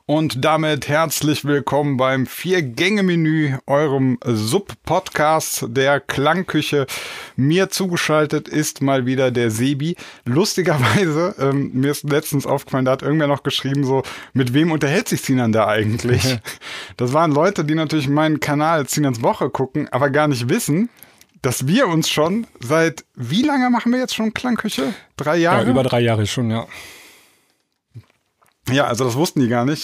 Und damit herzlich willkommen beim 4-Gänge-Menü, eurem Sub-Podcast der Klangküche. Mir zugeschaltet ist mal wieder der Sebi. Lustigerweise, mir ist letztens aufgefallen, da hat irgendwer noch geschrieben, so, mit wem unterhält sich Sinan da eigentlich? Das waren Leute, die natürlich meinen Kanal Sinans Woche gucken, aber gar nicht wissen, dass wir uns schon seit, wie lange machen wir jetzt schon Klangküche? 3 Jahre? Ja, über 3 Jahre schon, ja. Ja, also das wussten die gar nicht.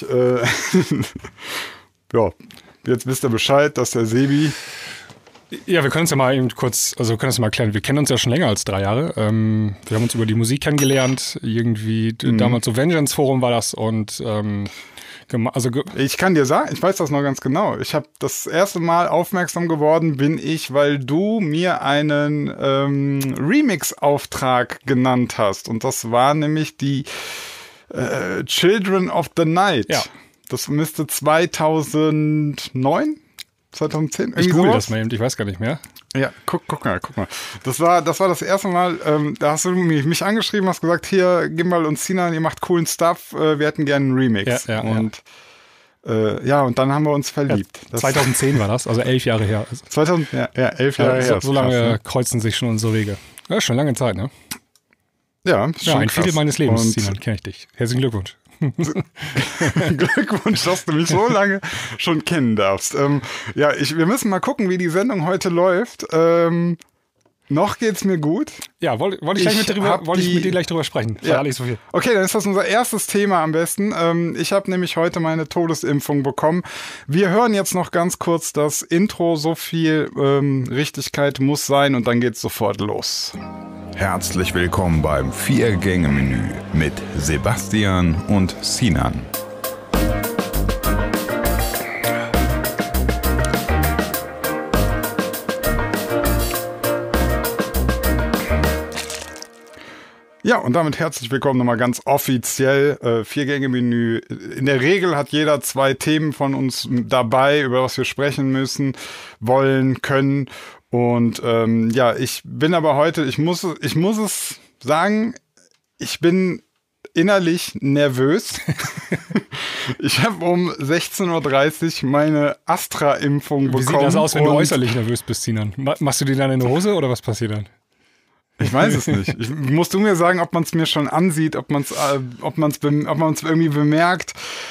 Ja, jetzt wisst ihr Bescheid, dass der Sebi... Ja, wir können uns ja mal eben kurz, also wir können das mal erklären. Wir kennen uns ja schon länger als 3 Jahre. Wir haben uns über die Musik kennengelernt. Irgendwie damals so Vengeance Forum war das und... ich kann dir sagen, ich weiß das noch ganz genau. Ich habe das erste Mal aufmerksam geworden, weil du mir einen Remix-Auftrag genannt hast. Und das war nämlich die Children of the Night. Ja. Das müsste 2009? 2010? Ich google das mal eben, ich weiß gar nicht mehr. Ja, guck mal. Das war das erste Mal, da hast du mich angeschrieben, hast gesagt, hier, gib mal uns Sinan, ihr macht coolen Stuff, wir hätten gerne einen Remix. Ja. Und dann haben wir uns verliebt. Ja, 2010 war das, also 11 Jahre her. 11 Jahre her. So lange krass, ne? Kreuzen sich schon unsere Wege. Ja, schon lange Zeit, ne? Ja, schon ein krass. Viertel meines Lebens, Sinan, kenne ich dich. Herzlichen Glückwunsch. Glückwunsch, dass du mich so lange schon kennen darfst. Wir müssen mal gucken, wie die Sendung heute läuft. Noch geht's mir gut. Ja, wollte ich mit dir gleich drüber sprechen. Ja. Nicht so viel. Okay, dann ist das unser erstes Thema am besten. Ich habe nämlich heute meine Todesimpfung bekommen. Wir hören jetzt noch ganz kurz das Intro. So viel Richtigkeit muss sein und dann geht's sofort los. Herzlich willkommen beim 4-Gänge-Menü mit Sebastian und Sinan. Ja, und damit herzlich willkommen nochmal ganz offiziell, 4-Gänge-Menü. In der Regel hat jeder 2 Themen von uns dabei, über was wir sprechen müssen, wollen, können. Und ich bin aber heute, ich muss es sagen, ich bin innerlich nervös. Ich habe um 16.30 Uhr meine Astra-Impfung bekommen. Wie sieht das aus, wenn du äußerlich nervös bist, Sinan? Machst du dir dann in die Hose oder was passiert dann? Ich weiß es nicht. Musst du mir sagen, ob man es mir schon ansieht, ob man es irgendwie bemerkt.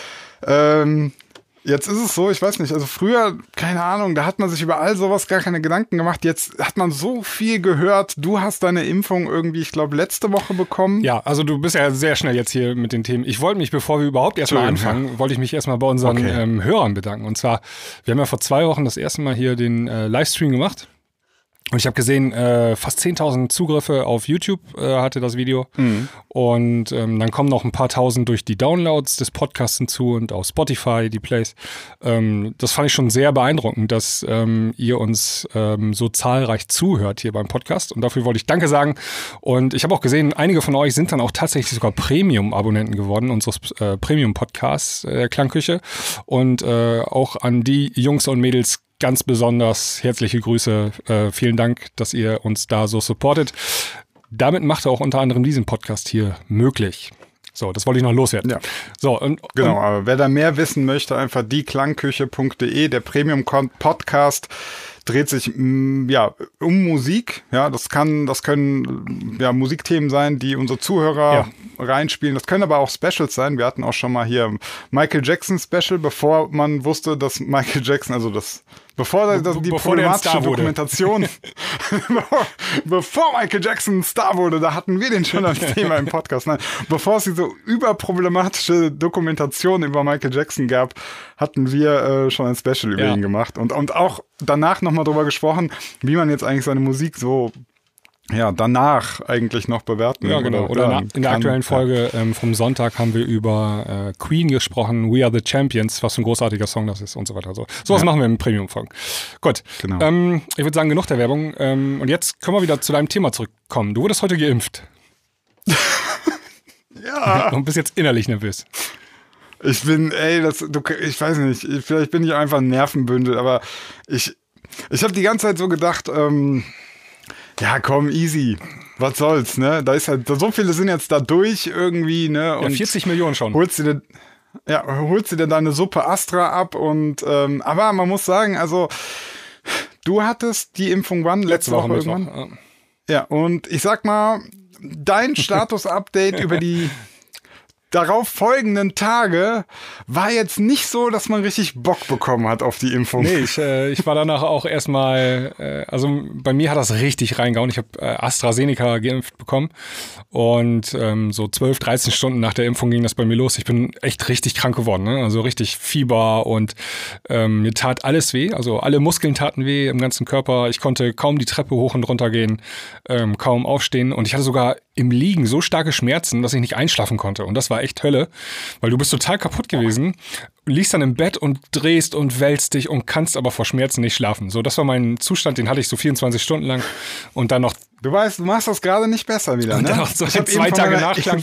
Jetzt ist es so, ich weiß nicht, also früher, keine Ahnung, da hat man sich über all sowas gar keine Gedanken gemacht. Jetzt hat man so viel gehört. Du hast deine Impfung irgendwie, ich glaube, letzte Woche bekommen. Ja, also du bist ja sehr schnell jetzt hier mit den Themen. Ich wollte mich, bevor wir überhaupt erstmal anfangen, wollte ich mich erstmal bei unseren Hörern bedanken. Und zwar, wir haben ja vor 2 Wochen das erste Mal hier den Livestream gemacht. Und ich habe gesehen, fast 10.000 Zugriffe auf YouTube hatte das Video. Mhm. Und dann kommen noch ein paar Tausend durch die Downloads des Podcasts hinzu und auf Spotify, die Plays. Das fand ich schon sehr beeindruckend, dass ihr uns so zahlreich zuhört hier beim Podcast. Und dafür wollte ich Danke sagen. Und ich habe auch gesehen, einige von euch sind dann auch tatsächlich sogar Premium-Abonnenten geworden, unseres Premium-Podcasts Klangküche. Und auch an die Jungs und Mädels ganz besonders herzliche Grüße. Vielen Dank, dass ihr uns da so supportet. Damit macht er auch unter anderem diesen Podcast hier möglich. So, das wollte ich noch loswerden. Ja. So, genau, aber wer da mehr wissen möchte, einfach dieklangküche.de, der Premium-Podcast dreht sich um Musik. Ja, das können Musikthemen sein, die unsere Zuhörer reinspielen. Das können aber auch Specials sein. Wir hatten auch schon mal hier Michael Jackson Special, bevor man wusste, dass Michael Jackson, bevor die problematische Dokumentation, bevor Michael Jackson ein Star wurde, da hatten wir den schon als Thema im Podcast. Nein, bevor es diese überproblematische Dokumentation über Michael Jackson gab, hatten wir schon ein Special über ihn gemacht und auch danach nochmal drüber gesprochen, wie man jetzt eigentlich seine Musik so danach eigentlich noch bewerten. Ja, genau. Oder in der aktuellen Folge vom Sonntag haben wir über Queen gesprochen, We Are the Champions, was für ein großartiger Song das ist und so weiter. Sowas machen wir im Premium-Folgen. Gut, genau. Ich würde sagen, genug der Werbung. Und jetzt können wir wieder zu deinem Thema zurückkommen. Du wurdest heute geimpft. Ja. Und bist jetzt innerlich nervös. Ich weiß nicht, vielleicht bin ich einfach ein Nervenbündel, aber ich habe die ganze Zeit so gedacht, ja komm, easy, was soll's, ne? Da ist halt, so viele sind jetzt da durch irgendwie, ne? Und 40 Millionen schon. Holst du dir, Ja, holst dir deine Suppe Astra ab und aber man muss sagen, also du hattest die Impfung wann? Letzte Woche irgendwann? Ja, und ich sag mal, dein Status-Update über die darauf folgenden Tage war jetzt nicht so, dass man richtig Bock bekommen hat auf die Impfung. Nee, ich war danach auch erstmal, also bei mir hat das richtig reingehauen. Ich habe AstraZeneca geimpft bekommen und so 12, 13 Stunden nach der Impfung ging das bei mir los. Ich bin echt richtig krank geworden, ne? Also richtig Fieber und mir tat alles weh. Also alle Muskeln taten weh im ganzen Körper. Ich konnte kaum die Treppe hoch und runter gehen, kaum aufstehen und ich hatte sogar im Liegen so starke Schmerzen, dass ich nicht einschlafen konnte. Und das war echt Hölle, weil du bist total kaputt gewesen, liegst dann im Bett und drehst und wälzt dich und kannst aber vor Schmerzen nicht schlafen. So, das war mein Zustand, den hatte ich so 24 Stunden lang und dann noch... Du weißt, du machst das gerade nicht besser wieder, und ne? dann noch so 2 Tage Nachklang.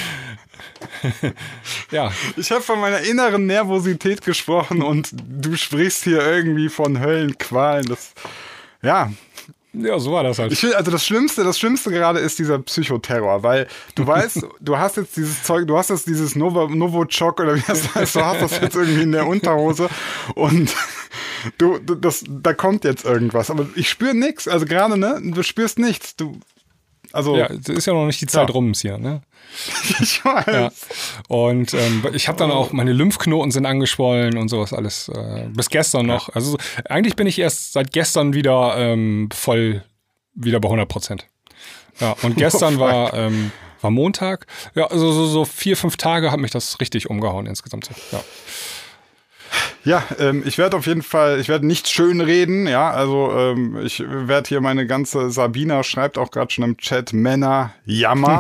Ja. Ich habe von meiner inneren Nervosität gesprochen und du sprichst hier irgendwie von Höllenqualen. Das, ja... Ja, so war das halt. Ich finde, also das Schlimmste gerade ist dieser Psychoterror, weil du weißt, du hast jetzt dieses Zeug, du hast jetzt dieses Novichok oder wie das heißt, du hast das jetzt irgendwie in der Unterhose und da kommt jetzt irgendwas, aber ich spüre nichts, also gerade, ne, du spürst nichts, ja, es ist ja noch nicht die Zeit rum hier, ne? Ich weiß. Ja. Und ich habe dann auch, meine Lymphknoten sind angeschwollen und sowas alles. Bis gestern noch. Also eigentlich bin ich erst seit gestern wieder voll wieder bei 100%. Ja, und gestern war Montag. Ja, also so 4, 5 Tage hat mich das richtig umgehauen insgesamt. Ja. Ja, ich werde auf jeden Fall, ich werde nicht schön reden, ja, also ich werde hier meine ganze, Sabina schreibt auch gerade schon im Chat, Männer, Jammer.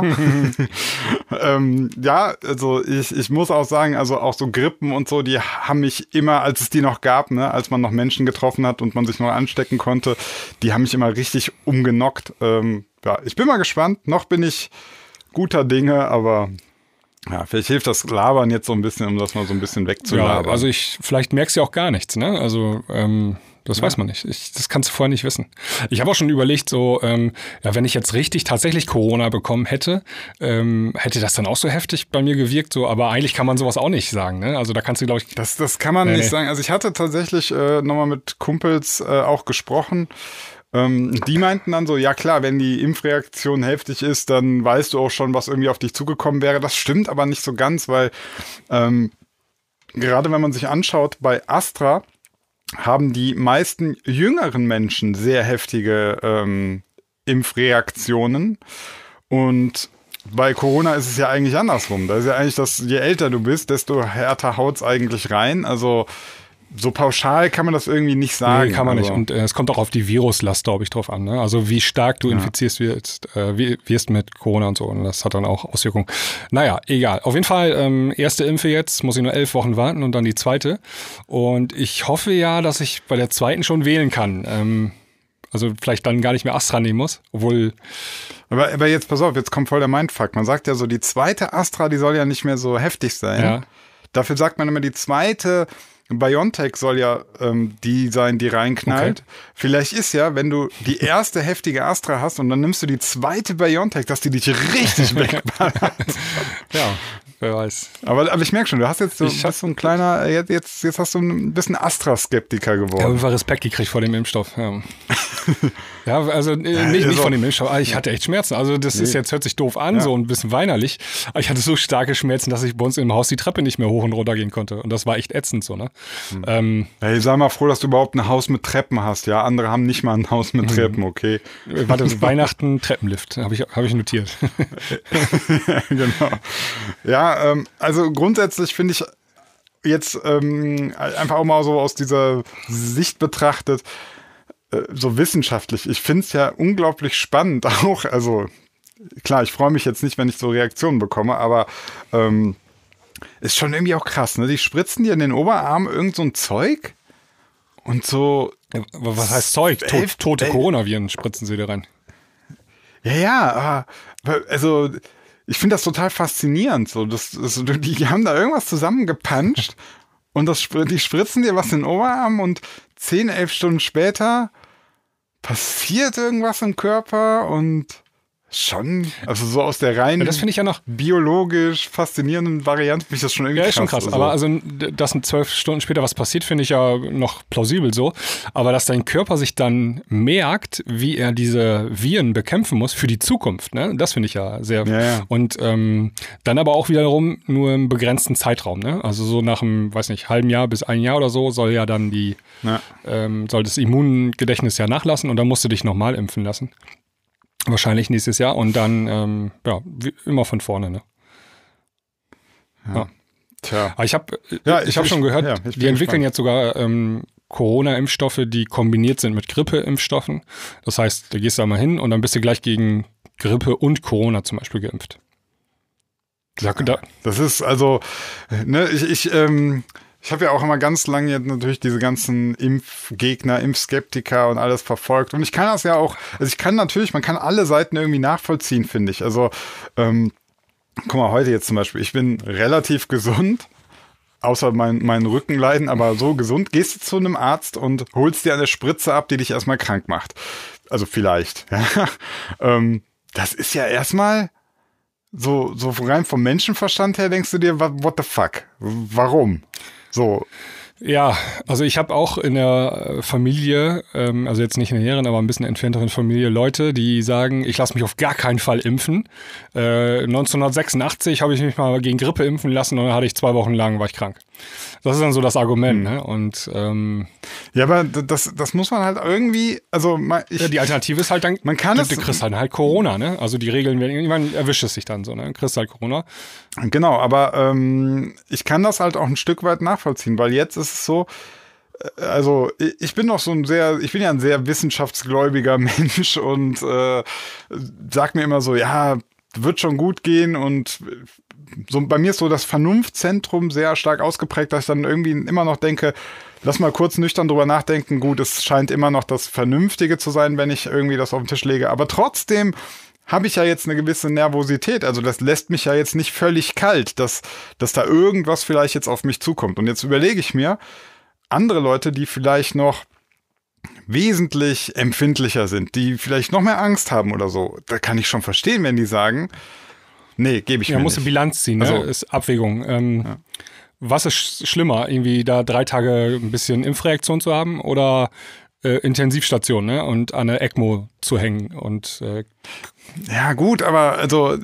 Ja, also ich muss auch sagen, also auch so Grippen und so, die haben mich immer, als es die noch gab, ne, als man noch Menschen getroffen hat und man sich noch anstecken konnte, die haben mich immer richtig umgenockt. Ja, ich bin mal gespannt, noch bin ich guter Dinge, aber... Ja, vielleicht hilft das Labern jetzt so ein bisschen, um das mal so ein bisschen wegzulabern. Ja, also vielleicht merkst du auch gar nichts, ne? Also das weiß man nicht. Das kannst du vorher nicht wissen. Ich habe auch schon überlegt, so, ja, wenn ich jetzt tatsächlich Corona bekommen hätte, hätte das dann auch so heftig bei mir gewirkt, so, aber eigentlich kann man sowas auch nicht sagen, ne? Also da kannst du, glaube ich... Das kann man nicht sagen. Also ich hatte tatsächlich nochmal mit Kumpels auch gesprochen. Die meinten dann so, ja klar, wenn die Impfreaktion heftig ist, dann weißt du auch schon, was irgendwie auf dich zugekommen wäre. Das stimmt aber nicht so ganz, weil gerade wenn man sich anschaut, bei Astra haben die meisten jüngeren Menschen sehr heftige Impfreaktionen und bei Corona ist es ja eigentlich andersrum. Da ist ja eigentlich das, je älter du bist, desto härter haut's eigentlich rein. Also so pauschal kann man das irgendwie nicht sagen. Nee, kann man nicht. Und es kommt auch auf die Viruslast, glaube ich, drauf an. Ne? Also wie stark du infizierst wirst mit Corona und so. Und das hat dann auch Auswirkungen. Naja, egal. Auf jeden Fall erste Impfe jetzt, muss ich nur 11 Wochen warten und dann die zweite. Und ich hoffe ja, dass ich bei der zweiten schon wählen kann. Also vielleicht dann gar nicht mehr Astra nehmen muss, obwohl... Aber jetzt, pass auf, jetzt kommt voll der Mindfuck. Man sagt ja so, die zweite Astra, die soll ja nicht mehr so heftig sein. Ja. Dafür sagt man immer, die zweite... BioNTech soll ja die sein, die reinknallt. Okay. Vielleicht ist ja, wenn du die erste heftige Astra hast und dann nimmst du die zweite BioNTech, dass die dich richtig wegballert. Ja, wer weiß. Aber ich merke schon, du hast jetzt bist so ein kleiner, jetzt hast du ein bisschen Astra-Skeptiker geworden. Ich habe einfach Respekt gekriegt vor dem Impfstoff. Ja, ja also nicht von dem Impfstoff, aber ich hatte echt Schmerzen. Also das ist jetzt, hört sich doof an, so ein bisschen weinerlich. Aber ich hatte so starke Schmerzen, dass ich bei uns im Haus die Treppe nicht mehr hoch und runter gehen konnte. Und das war echt ätzend so, ne? Hey, sei mal froh, dass du überhaupt ein Haus mit Treppen hast, ja? Andere haben nicht mal ein Haus mit Treppen, okay? Warte, Weihnachten, Treppenlift, habe ich notiert. Genau. Ja, also grundsätzlich finde ich jetzt einfach auch mal so aus dieser Sicht betrachtet, so wissenschaftlich, ich finde es ja unglaublich spannend auch, also klar, ich freue mich jetzt nicht, wenn ich so Reaktionen bekomme, aber ist schon irgendwie auch krass, ne? Die spritzen dir in den Oberarm irgend so ein Zeug und so... Was heißt Zeug? Tote Coronaviren spritzen sie dir rein. Ja, also ich finde das total faszinierend. So, die haben da irgendwas zusammengepanscht und die spritzen dir was in den Oberarm und 10, 11 Stunden später passiert irgendwas im Körper und schon, also so aus der rein das finde ich ja noch biologisch faszinierenden Variante, finde ich das schon irgendwie krass. Ja, ist schon krass. Also. Aber also, dass 12 Stunden später was passiert, finde ich ja noch plausibel so. Aber dass dein Körper sich dann merkt, wie er diese Viren bekämpfen muss für die Zukunft, ne? Das finde ich ja sehr. Ja. Und dann aber auch wiederum nur im begrenzten Zeitraum, ne? Also so nach einem, weiß nicht, halben Jahr bis ein Jahr oder so soll ja dann soll das Immungedächtnis ja nachlassen und dann musst du dich nochmal impfen lassen. Wahrscheinlich nächstes Jahr und dann, wie immer von vorne, ne? Ja. Tja. Aber ich hab schon gehört, die entwickeln jetzt sogar Corona-Impfstoffe, die kombiniert sind mit Grippe-Impfstoffen. Das heißt, da gehst du einmal hin und dann bist du gleich gegen Grippe und Corona zum Beispiel geimpft. Das ist also, ne, ich habe ja auch immer ganz lange jetzt natürlich diese ganzen Impfgegner, Impfskeptiker und alles verfolgt. Und ich kann das ja auch, man kann alle Seiten irgendwie nachvollziehen, finde ich. Also, guck mal, heute jetzt zum Beispiel, ich bin relativ gesund, außer mein Rückenleiden, aber so gesund, gehst du zu einem Arzt und holst dir eine Spritze ab, die dich erstmal krank macht. Also vielleicht. Ja. Das ist ja erstmal so rein vom Menschenverstand her, denkst du dir, what the fuck? Warum? So. Ja, also ich habe auch in der Familie, also jetzt nicht in der näheren, aber ein bisschen entfernteren Familie, Leute, die sagen, ich lasse mich auf gar keinen Fall impfen. 1986 habe ich mich mal gegen Grippe impfen lassen und dann hatte ich 2 Wochen lang, war ich krank. Das ist dann so das Argument, ne? Und ja, aber das muss man halt irgendwie, also die Alternative ist halt dann, man kann du kriegst halt Corona, ne? Also die Regeln werden, irgendwann erwischt es sich dann so, ne? Du kriegst halt Corona. Genau, aber ich kann das halt auch ein Stück weit nachvollziehen, weil jetzt ist es so, also ich bin ja ein sehr wissenschaftsgläubiger Mensch und sag mir immer so, ja, wird schon gut gehen und so, bei mir ist so das Vernunftzentrum sehr stark ausgeprägt, dass ich dann irgendwie immer noch denke, lass mal kurz nüchtern drüber nachdenken, gut, es scheint immer noch das Vernünftige zu sein, wenn ich irgendwie das auf den Tisch lege, aber trotzdem habe ich ja jetzt eine gewisse Nervosität, also das lässt mich ja jetzt nicht völlig kalt, dass da irgendwas vielleicht jetzt auf mich zukommt. Und jetzt überlege ich mir, andere Leute, die vielleicht noch wesentlich empfindlicher sind, die vielleicht noch mehr Angst haben oder so, da kann ich schon verstehen, wenn die sagen, nee, gebe ich mir nicht. Ja, musst du Bilanz ziehen, ne? Also, ist Abwägung. Was ist schlimmer, irgendwie da 3 Tage ein bisschen Impfreaktion zu haben oder Intensivstation, ne? Und an der ECMO zu hängen und ja gut, aber also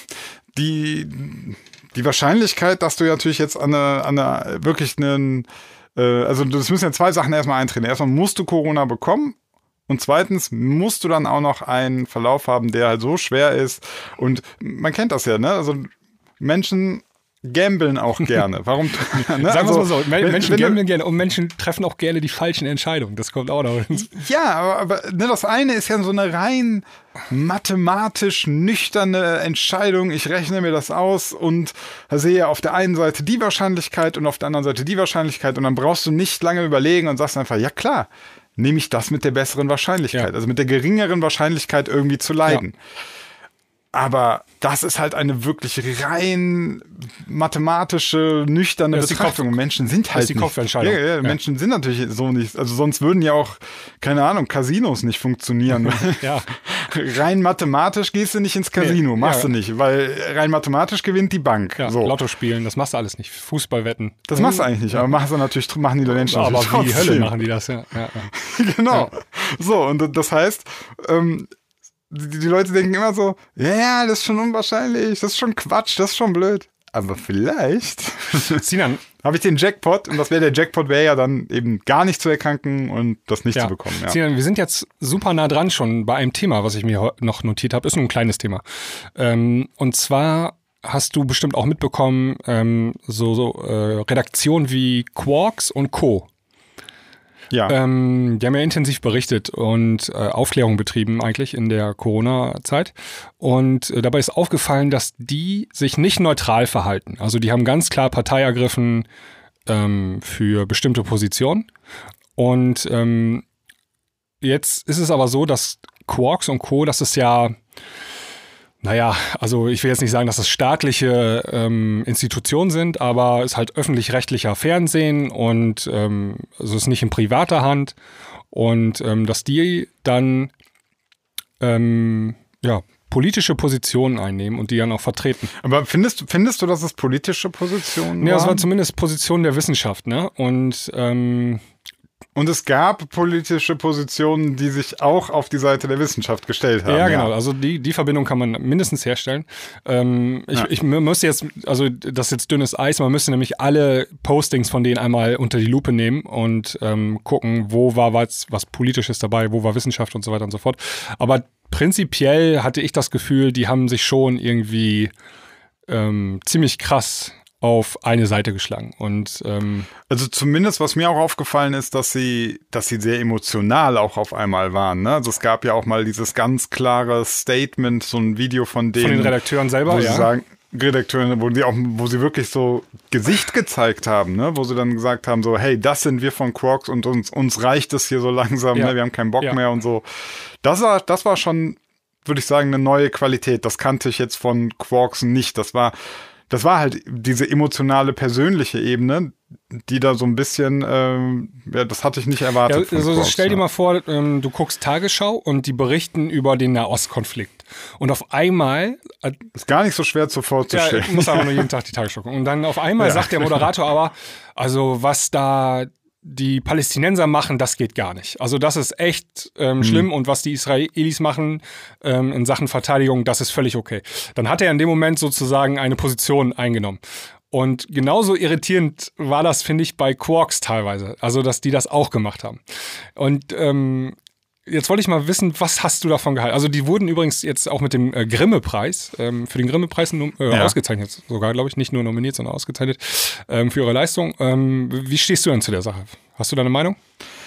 die Wahrscheinlichkeit, dass du ja natürlich jetzt an einer wirklich einen also das müssen ja 2 Sachen erstmal eintreten. Erstmal musst du Corona bekommen und zweitens musst du dann auch noch einen Verlauf haben, der halt so schwer ist. Und man kennt das ja, ne? Also Menschen gambeln auch gerne. Warum? Ne? Sagen wir es mal so, Menschen gambeln gerne und Menschen treffen auch gerne die falschen Entscheidungen. Das kommt auch noch hin. Ja, aber ne, das eine ist ja so eine rein mathematisch nüchterne Entscheidung. Ich rechne mir das aus und sehe auf der einen Seite die Wahrscheinlichkeit und auf der anderen Seite die Wahrscheinlichkeit und dann brauchst du nicht lange überlegen und sagst einfach, ja klar, nehme ich das mit der besseren Wahrscheinlichkeit, also mit der geringeren Wahrscheinlichkeit irgendwie zu leiden. Ja. Aber das ist halt eine wirklich rein mathematische, nüchterne Betrachtung. Menschen sind halt das ist die Kopfentscheidung. Ja. Menschen sind natürlich so nicht. Also sonst würden ja auch, keine Ahnung, Casinos nicht funktionieren. Ja. Rein mathematisch gehst du nicht ins Casino, machst du nicht, weil rein mathematisch gewinnt die Bank. Ja, so. Lotto spielen, das machst du alles nicht. Fußballwetten. Das machst du eigentlich nicht, aber machen die Menschen aber natürlich wie die Hölle machen die das, ja. Genau. Ja. So, und das heißt, die Leute denken immer so, ja, das ist schon unwahrscheinlich, das ist schon Quatsch, das ist schon blöd. Aber vielleicht Sinan, habe ich den Jackpot und der Jackpot wäre ja dann eben gar nicht zu erkranken und das nicht zu bekommen. Ja. Sinan, wir sind jetzt super nah dran schon bei einem Thema, was ich mir noch notiert habe. Ist nur ein kleines Thema. Und zwar hast du bestimmt auch mitbekommen, Redaktionen wie Quarks und Co. Ja. Die haben ja intensiv berichtet und Aufklärung betrieben eigentlich in der Corona-Zeit. Und dabei ist aufgefallen, dass die sich nicht neutral verhalten. Also die haben ganz klar Partei ergriffen für bestimmte Positionen. Und jetzt ist es aber so, dass Quarks und Co., das ist ja, naja, also ich will jetzt nicht sagen, dass das staatliche Institutionen sind, aber es ist halt öffentlich-rechtlicher Fernsehen und also es ist nicht in privater Hand und dass die dann politische Positionen einnehmen und die dann auch vertreten. Aber findest du, dass es politische Positionen waren? Ja, es war zumindest Positionen der Wissenschaft, ne? Und es gab politische Positionen, die sich auch auf die Seite der Wissenschaft gestellt haben. Ja, genau. Also die Verbindung kann man mindestens herstellen. Ich müsste jetzt, also das ist jetzt dünnes Eis, man müsste nämlich alle Postings von denen einmal unter die Lupe nehmen und gucken, wo war was Politisches dabei, wo war Wissenschaft und so weiter und so fort. Aber prinzipiell hatte ich das Gefühl, die haben sich schon irgendwie ziemlich krass auf eine Seite geschlagen. Und also zumindest, was mir auch aufgefallen ist, dass sie sehr emotional auch auf einmal waren. Ne? Also es gab ja auch mal dieses ganz klare Statement, so ein Video von denen. Von den Redakteuren selber, wo sie sagen, Redakteuren, wo sie wirklich so Gesicht gezeigt haben, ne? Wo sie dann gesagt haben, so, hey, das sind wir von Quarks und uns reicht es hier so langsam, ne? Wir haben keinen Bock mehr und so. Das war schon, würde ich sagen, eine neue Qualität. Das kannte ich jetzt von Quarks nicht. Das war halt diese emotionale, persönliche Ebene, die da so ein bisschen, das hatte ich nicht erwartet. Ja, also stell dir mal vor, du guckst Tagesschau und die berichten über den Nahostkonflikt. Und auf einmal... ist gar nicht so schwer vorzustellen. Ja, ich muss aber nur jeden Tag die Tagesschau gucken. Und dann auf einmal sagt der Moderator aber, also was da die Palästinenser machen, das geht gar nicht. Also das ist echt schlimm und was die Israelis machen in Sachen Verteidigung, das ist völlig okay. Dann hat er in dem Moment sozusagen eine Position eingenommen. Und genauso irritierend war das, finde ich, bei Quarks teilweise. Also, dass die das auch gemacht haben. Und jetzt wollte ich mal wissen, was hast du davon gehalten? Also die wurden übrigens jetzt auch mit dem Grimme-Preis, für den Grimme-Preis ausgezeichnet sogar, glaube ich, nicht nur nominiert, sondern ausgezeichnet für ihre Leistung. Wie stehst du denn zu der Sache? Hast du da eine Meinung?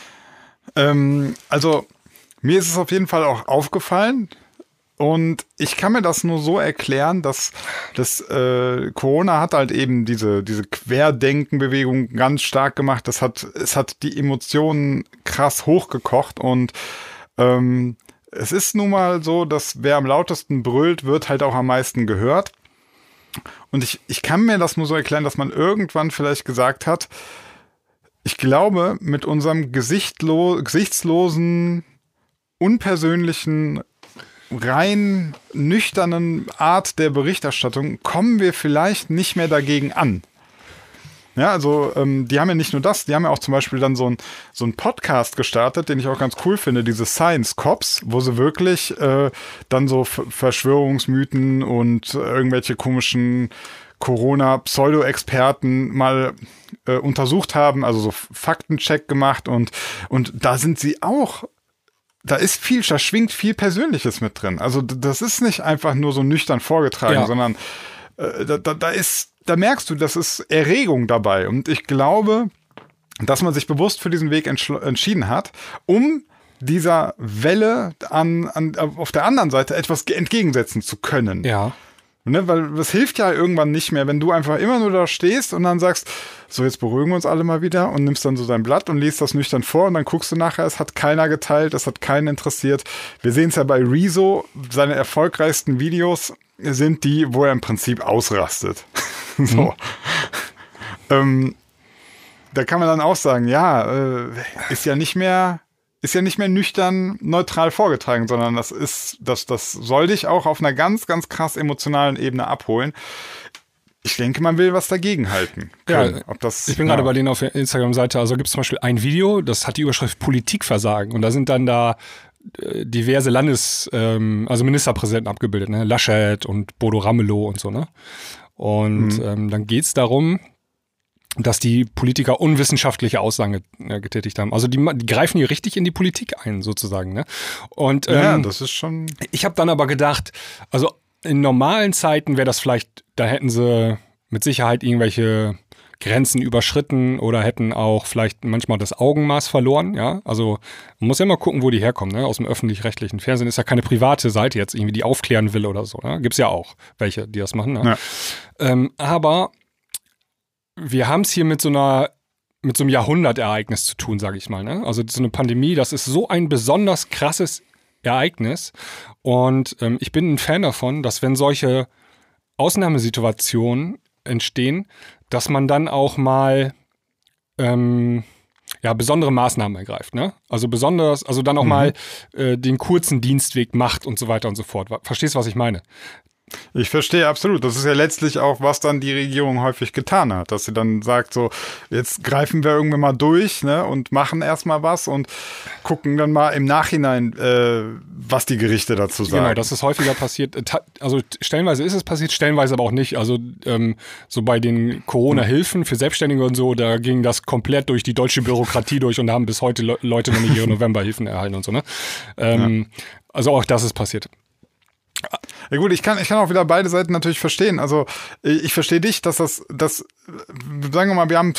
Also mir ist es auf jeden Fall auch aufgefallen und ich kann mir das nur so erklären, dass Corona hat halt eben diese Querdenkenbewegung ganz stark gemacht. Es hat die Emotionen krass hochgekocht und es ist nun mal so, dass wer am lautesten brüllt, wird halt auch am meisten gehört. Und ich kann mir das nur so erklären, dass man irgendwann vielleicht gesagt hat, ich glaube, mit unserem gesichtslosen, unpersönlichen, rein nüchternen Art der Berichterstattung kommen wir vielleicht nicht mehr dagegen an. Ja, also die haben ja nicht nur das, die haben ja auch zum Beispiel dann so ein Podcast gestartet, den ich auch ganz cool finde, diese Science Cops, wo sie wirklich dann so Verschwörungsmythen und irgendwelche komischen Corona-Pseudo-Experten mal untersucht haben, also so Faktencheck gemacht und da sind sie auch, da schwingt viel Persönliches mit drin. Also das ist nicht einfach nur so nüchtern vorgetragen, sondern da merkst du, das ist Erregung dabei. Und ich glaube, dass man sich bewusst für diesen Weg entschieden hat, um dieser Welle auf der anderen Seite etwas entgegensetzen zu können. Ja. Ne, weil das hilft ja irgendwann nicht mehr, wenn du einfach immer nur da stehst und dann sagst, so jetzt beruhigen wir uns alle mal wieder und nimmst dann so dein Blatt und liest das nüchtern vor und dann guckst du nachher, es hat keiner geteilt, es hat keinen interessiert. Wir sehen es ja bei Rezo, seine erfolgreichsten Videos sind die, wo er im Prinzip ausrastet. So. Da kann man dann auch sagen, ja, ist ja nicht mehr nüchtern neutral vorgetragen, sondern das soll dich auch auf einer ganz, ganz krass emotionalen Ebene abholen. Ich denke, man will was dagegen halten können. Ja, ich bin gerade bei denen auf der Instagram-Seite, also gibt es zum Beispiel ein Video, das hat die Überschrift Politikversagen und da sind dann diverse also Ministerpräsidenten abgebildet, ne? Laschet und Bodo Ramelow und so, ne? Und dann geht es darum, dass die Politiker unwissenschaftliche Aussagen getätigt haben. Also die greifen hier richtig in die Politik ein, sozusagen. Ne? Und das ist schon... Ich habe dann aber gedacht, also in normalen Zeiten wäre das vielleicht, da hätten sie mit Sicherheit irgendwelche Grenzen überschritten oder hätten auch vielleicht manchmal das Augenmaß verloren. Ja, also man muss ja immer gucken, wo die herkommen. Ne? Aus dem öffentlich-rechtlichen Fernsehen ist ja keine private Seite jetzt irgendwie, die aufklären will oder so. Ne? Gibt's ja auch welche, die das machen. Ne? Ja. Aber wir haben es hier mit so einem Jahrhundertereignis zu tun, sage ich mal. Ne? Also so eine Pandemie, das ist so ein besonders krasses Ereignis. Und ich bin ein Fan davon, dass wenn solche Ausnahmesituationen entstehen, dass man dann auch mal besondere Maßnahmen ergreift, ne? Also dann auch mal den kurzen Dienstweg macht und so weiter und so fort. Verstehst du, was ich meine? Ich verstehe absolut. Das ist ja letztlich auch, was dann die Regierung häufig getan hat, dass sie dann sagt, so, jetzt greifen wir irgendwie mal durch, ne, und machen erstmal was und gucken dann mal im Nachhinein, was die Gerichte dazu sagen. Genau, das ist häufiger passiert. Also stellenweise ist es passiert, stellenweise aber auch nicht. Also so bei den Corona-Hilfen für Selbstständige und so, da ging das komplett durch die deutsche Bürokratie durch und da haben bis heute Leute noch nicht ihre Novemberhilfen erhalten und so, ne? Also auch das ist passiert. Ja gut, ich kann auch wieder beide Seiten natürlich verstehen. Also ich verstehe dich, dass das, sagen wir mal, wir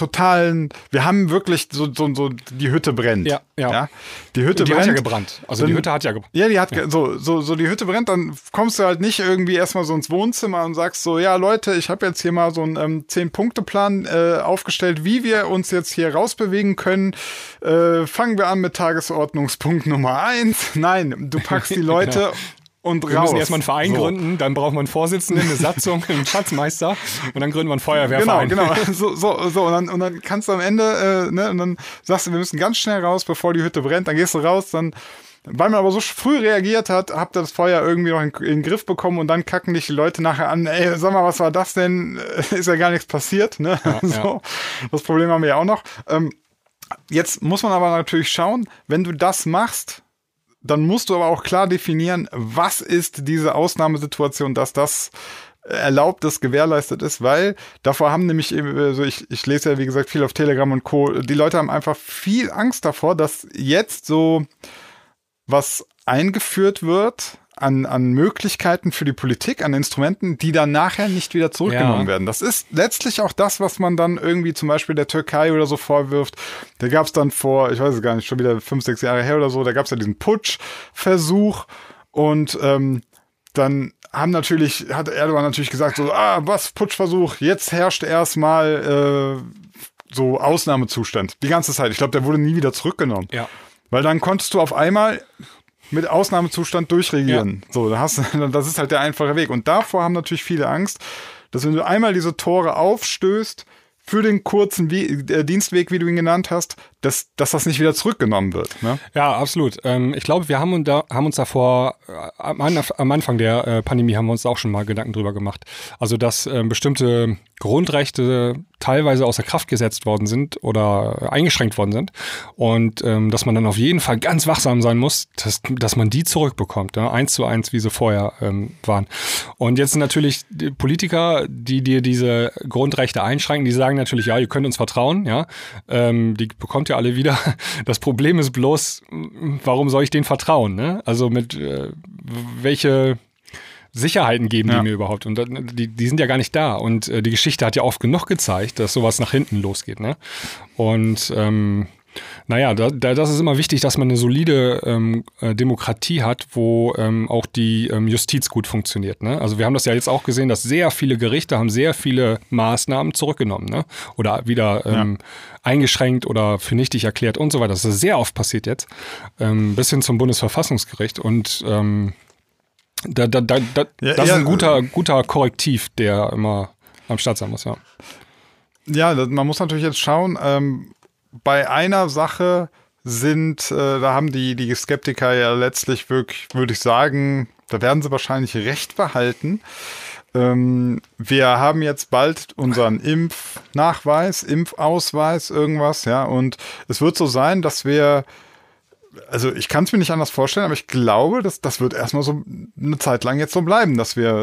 haben wirklich so die Hütte brennt. Ja. Die Hütte brennt. Die hat ja gebrannt. Also die Hütte hat ja gebrannt. Ja, so die Hütte brennt, dann kommst du halt nicht irgendwie erstmal so ins Wohnzimmer und sagst so, ja Leute, ich habe jetzt hier mal so einen 10-Punkte-Plan aufgestellt, wie wir uns jetzt hier rausbewegen können. Fangen wir an mit Tagesordnungspunkt Nummer 1. Nein, du packst die Leute genau. Und raus. Wir müssen erstmal einen Verein gründen, dann braucht man einen Vorsitzenden, eine Satzung, einen Schatzmeister und dann gründen wir einen Feuerwehrverein. Genau. Und dann kannst du am Ende, und dann sagst du, wir müssen ganz schnell raus, bevor die Hütte brennt. Dann gehst du raus, dann, weil man aber so früh reagiert hat, habt ihr das Feuer irgendwie noch in den Griff bekommen und dann kacken dich die Leute nachher an, ey, sag mal, was war das denn? Ist ja gar nichts passiert, ne? Ja. Das Problem haben wir ja auch noch. Jetzt muss man aber natürlich schauen, wenn du das machst, dann musst du aber auch klar definieren, was ist diese Ausnahmesituation, dass das erlaubt ist, gewährleistet ist, weil davor haben nämlich, also ich lese ja wie gesagt viel auf Telegram und Co., die Leute haben einfach viel Angst davor, dass jetzt so was eingeführt wird an Möglichkeiten für die Politik, an Instrumenten, die dann nachher nicht wieder zurückgenommen werden. Das ist letztlich auch das, was man dann irgendwie zum Beispiel der Türkei oder so vorwirft. Da gab es dann vor, ich weiß es gar nicht, schon wieder 5-6 Jahre her oder so, da gab es ja diesen Putschversuch und dann hat Erdogan natürlich gesagt, so, was, Putschversuch, jetzt herrscht erstmal so Ausnahmezustand. Die ganze Zeit. Ich glaube, der wurde nie wieder zurückgenommen. Ja. Weil dann konntest du auf einmal mit Ausnahmezustand durchregieren. Ja. So, das ist halt der einfache Weg. Und davor haben natürlich viele Angst, dass wenn du einmal diese Tore aufstößt für den kurzen Dienstweg, wie du ihn genannt hast, dass das nicht wieder zurückgenommen wird. Ne? Ja, absolut. Ich glaube, wir haben uns davor, am Anfang der Pandemie haben wir uns auch schon mal Gedanken drüber gemacht. Also, dass bestimmte Grundrechte teilweise außer Kraft gesetzt worden sind oder eingeschränkt worden sind und dass man dann auf jeden Fall ganz wachsam sein muss, dass man die zurückbekommt, ja? 1:1, wie sie vorher waren. Und jetzt sind natürlich die Politiker, die dir diese Grundrechte einschränken, die sagen natürlich, ja, ihr könnt uns vertrauen, ja, die bekommt ihr alle wieder. Das Problem ist bloß, warum soll ich denen vertrauen, ne? Also mit welche Sicherheiten geben die mir überhaupt? Und die sind ja gar nicht da. Und die Geschichte hat ja oft genug gezeigt, dass sowas nach hinten losgeht, ne? Und das ist immer wichtig, dass man eine solide Demokratie hat, wo auch die Justiz gut funktioniert, ne? Also wir haben das ja jetzt auch gesehen, dass sehr viele Gerichte haben sehr viele Maßnahmen zurückgenommen, ne? Oder wieder eingeschränkt oder für nichtig erklärt und so weiter. Das ist sehr oft passiert jetzt, bis hin zum Bundesverfassungsgericht. Und das ist ein guter Korrektiv, der immer am Start sein muss, ja. Ja, man muss natürlich jetzt schauen, bei einer Sache da haben die Skeptiker ja letztlich wirklich, würde ich sagen, da werden sie wahrscheinlich recht behalten. Wir haben jetzt bald unseren Impfnachweis, Impfausweis, irgendwas, ja, und es wird so sein, dass also ich kann es mir nicht anders vorstellen, aber ich glaube, das wird erstmal so eine Zeit lang jetzt so bleiben, dass wir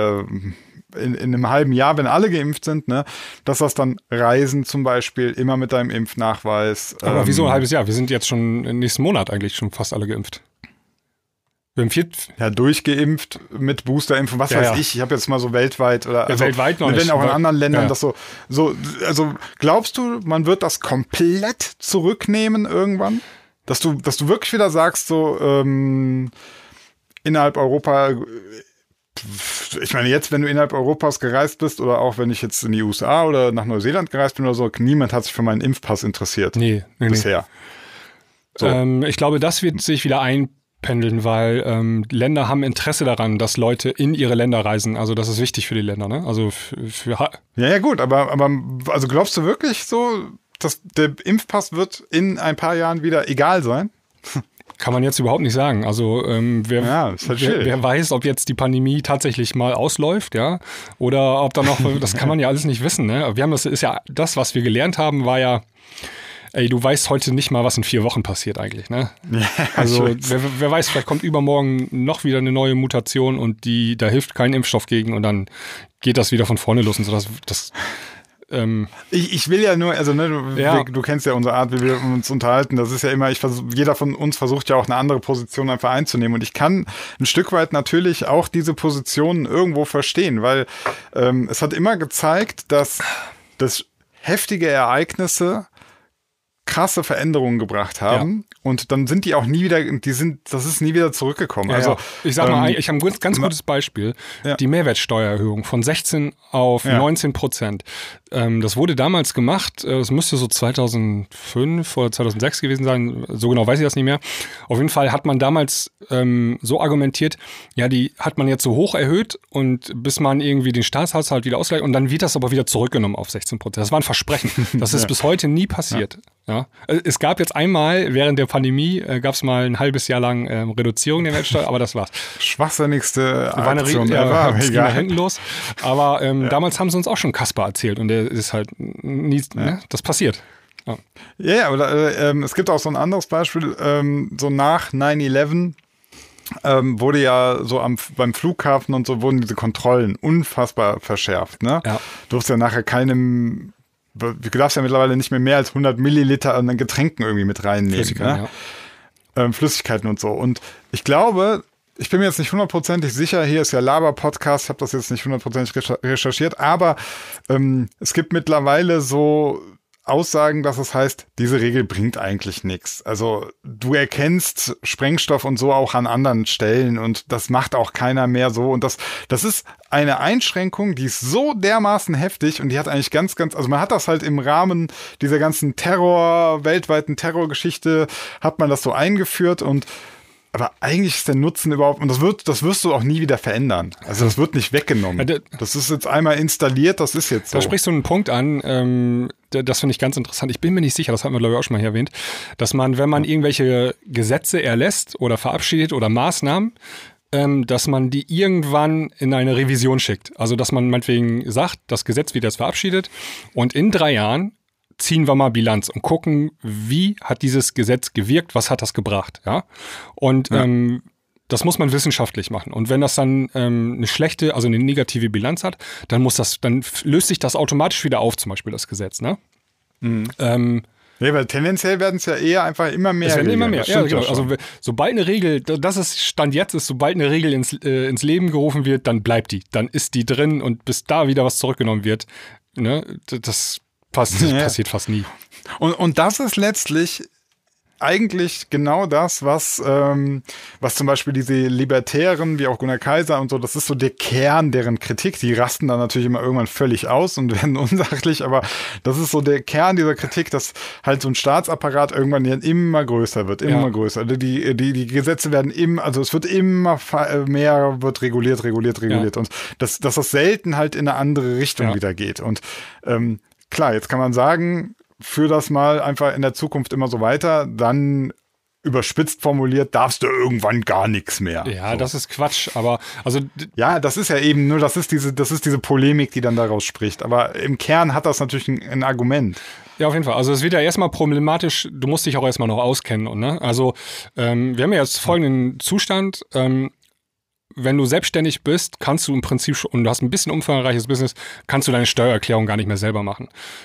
in einem halben Jahr, wenn alle geimpft sind, ne, dass das dann Reisen zum Beispiel immer mit deinem Impfnachweis. Aber wieso ein halbes Jahr? Wir sind jetzt schon im nächsten Monat eigentlich schon fast alle geimpft. Wir haben durchgeimpft mit Boosterimpfung, was weiß ich. Ich habe jetzt mal so weltweit oder weltweit noch nicht. Wenn auch in anderen Ländern das so. Also glaubst du, man wird das komplett zurücknehmen irgendwann? Dass du wirklich wieder sagst, so innerhalb Europa, ich meine jetzt, wenn du innerhalb Europas gereist bist oder auch wenn ich jetzt in die USA oder nach Neuseeland gereist bin oder so, niemand hat sich für meinen Impfpass interessiert. Nee. Bisher. So. Ich glaube, das wird sich wieder einpendeln, weil Länder haben Interesse daran, dass Leute in ihre Länder reisen. Also das ist wichtig für die Länder, ne? Also für Ja, gut, aber also glaubst du wirklich so, der Impfpass wird in ein paar Jahren wieder egal sein? Kann man jetzt überhaupt nicht sagen. Also wer weiß, ob jetzt die Pandemie tatsächlich mal ausläuft, ja, oder ob da noch, das kann man ja alles nicht wissen. Ne? Das, was wir gelernt haben, war ja, du weißt heute nicht mal, was in 4 Wochen passiert eigentlich. Ne? Ja, also wer weiß, vielleicht kommt übermorgen noch wieder eine neue Mutation und da hilft kein Impfstoff gegen und dann geht das wieder von vorne los und so. Ich will ja nur, also du kennst ja unsere Art, wie wir uns unterhalten, das ist ja immer, jeder von uns versucht ja auch eine andere Position einfach einzunehmen und ich kann ein Stück weit natürlich auch diese Positionen irgendwo verstehen, weil es hat immer gezeigt, dass heftige Ereignisse krasse Veränderungen gebracht haben und dann sind die auch nie wieder, das ist nie wieder zurückgekommen. Ja, also ich sag mal, ich habe ein ganz gutes Beispiel, die Mehrwertsteuererhöhung von 16 auf 19%. Das wurde damals gemacht, es müsste so 2005 oder 2006 gewesen sein, so genau weiß ich das nicht mehr. Auf jeden Fall hat man damals so argumentiert, die hat man jetzt so hoch erhöht und bis man irgendwie den Staatshaushalt wieder ausgleicht und dann wird das aber wieder zurückgenommen auf 16%. Das war ein Versprechen. Das ist bis heute nie passiert. Ja. Es gab jetzt einmal, während der Pandemie, gab es mal ein halbes Jahr lang Reduzierung der Mehrwertsteuer, aber das war's. Schwachsinnigste Aktion ever. Egal. Hinten los. Aber damals haben sie uns auch schon Kasper erzählt und der ist halt nie, das passiert. Ja, oder es gibt auch so ein anderes Beispiel, so nach 9/11 wurde ja so beim Flughafen und so wurden diese Kontrollen unfassbar verschärft. Ne? Ja. Du durfst ja nachher du darfst ja mittlerweile nicht mehr als 100 Milliliter an Getränken irgendwie mit reinnehmen. Flüssigkeiten, Flüssigkeiten und so. Und ich glaube, ich bin mir jetzt nicht 100% sicher, hier ist ja Laber-Podcast, ich habe das jetzt nicht 100% recherchiert, aber es gibt mittlerweile so Aussagen, dass es heißt, diese Regel bringt eigentlich nichts. Also du erkennst Sprengstoff und so auch an anderen Stellen und das macht auch keiner mehr so. Und das ist eine Einschränkung, die ist so dermaßen heftig und die hat eigentlich also man hat das halt im Rahmen dieser ganzen weltweiten Terrorgeschichte, hat man das so eingeführt aber eigentlich ist der Nutzen überhaupt, und das wirst du auch nie wieder verändern. Also das wird nicht weggenommen. Das ist jetzt einmal installiert, das ist jetzt so. Da sprichst du einen Punkt an, das finde ich ganz interessant. Ich bin mir nicht sicher, das hatten wir glaube ich auch schon mal hier erwähnt, dass man, wenn man irgendwelche Gesetze erlässt oder verabschiedet oder Maßnahmen, dass man die irgendwann in eine Revision schickt. Also dass man meinetwegen sagt, das Gesetz wird jetzt verabschiedet und in 3 Jahren ziehen wir mal Bilanz und gucken, wie hat dieses Gesetz gewirkt, was hat das gebracht, ja? Und das muss man wissenschaftlich machen. Und wenn das dann eine negative Bilanz hat, dann löst sich das automatisch wieder auf, zum Beispiel das Gesetz, ne? Mhm. Weil tendenziell werden es ja eher einfach immer mehr. Es werden immer mehr, ja, genau. Also sobald eine Regel, Stand jetzt ist, sobald eine Regel ins Leben gerufen wird, dann bleibt die. Dann ist die drin und bis da wieder was zurückgenommen wird, ne? Das passiert fast nie. Und das ist letztlich eigentlich genau das, was zum Beispiel diese Libertären, wie auch Gunnar Kaiser und so, das ist so der Kern deren Kritik. Die rasten dann natürlich immer irgendwann völlig aus und werden unsachlich, aber das ist so der Kern dieser Kritik, dass halt so ein Staatsapparat irgendwann immer größer wird, immer größer. Die Gesetze werden also es wird immer mehr, wird reguliert. Und dass das selten halt in eine andere Richtung wieder geht. Und klar, jetzt kann man sagen, führ das mal einfach in der Zukunft immer so weiter, dann überspitzt formuliert, darfst du irgendwann gar nichts mehr. Ja, so. Das ist Quatsch, aber also ja, das ist ja eben nur, das ist diese Polemik, die dann daraus spricht, aber im Kern hat das natürlich ein Argument. Ja, auf jeden Fall. Also es wird ja erstmal problematisch, du musst dich auch erstmal noch auskennen. Ne? Also wir haben ja jetzt folgenden Zustand, wenn du selbstständig bist, kannst du im Prinzip schon, und du hast ein bisschen umfangreiches Business, kannst du deine Steuererklärung gar nicht mehr selber machen.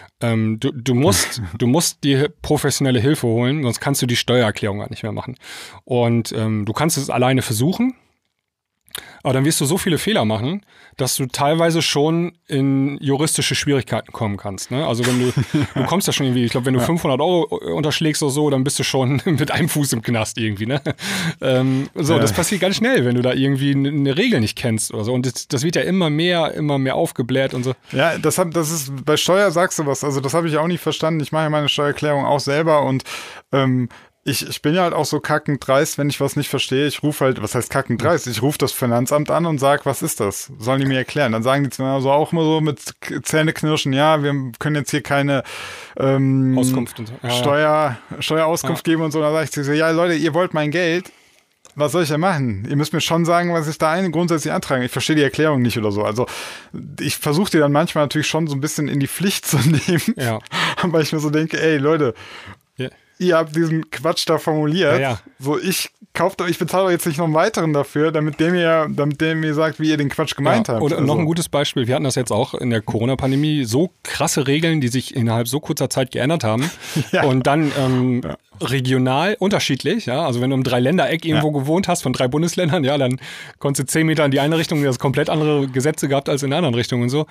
Du musst dir professionelle Hilfe holen, sonst kannst du die Steuererklärung gar nicht mehr machen. Und du kannst es alleine versuchen, aber dann wirst du so viele Fehler machen, dass du teilweise schon in juristische Schwierigkeiten kommen kannst. Ne? Also wenn du kommst ja schon irgendwie, ich glaube, wenn du 500 € unterschlägst oder so, dann bist du schon mit einem Fuß im Knast irgendwie. Ne? Das passiert ganz schnell, wenn du da irgendwie eine Regel nicht kennst oder so. Und das wird ja immer mehr aufgebläht und so. Ja, das ist, bei Steuer sagst du was, also das habe ich auch nicht verstanden. Ich mache ja meine Steuererklärung auch selber und ich bin ja halt auch so kackend dreist, wenn ich was nicht verstehe. Ich rufe halt, was heißt kackend dreist? Ich rufe das Finanzamt an und sage, was ist das? Sollen die mir erklären? Dann sagen die zu mir also auch immer so mit Zähneknirschen, ja, wir können jetzt hier keine Auskunft und so. Steuerauskunft geben und so. Dann sage ich so, ja Leute, ihr wollt mein Geld. Was soll ich denn machen? Ihr müsst mir schon sagen, was ich da grundsätzlich antrage. Ich verstehe die Erklärung nicht oder so. Also ich versuche die dann manchmal natürlich schon so ein bisschen in die Pflicht zu nehmen. Ja. Weil ich mir so denke, ey Leute, ihr habt diesen Quatsch da formuliert. Ja. So, ich bezahle doch jetzt nicht noch einen weiteren dafür, damit dem ihr sagt, wie ihr den Quatsch gemeint habt. Oder noch ein gutes Beispiel, wir hatten das jetzt auch in der Corona-Pandemie, so krasse Regeln, die sich innerhalb so kurzer Zeit geändert haben und dann regional unterschiedlich, ja, also wenn du im Dreiländereck irgendwo gewohnt hast, von 3 Bundesländern, ja, dann konntest du 10 Meter in die eine Richtung, du hast komplett andere Gesetze gehabt als in der anderen Richtung und so.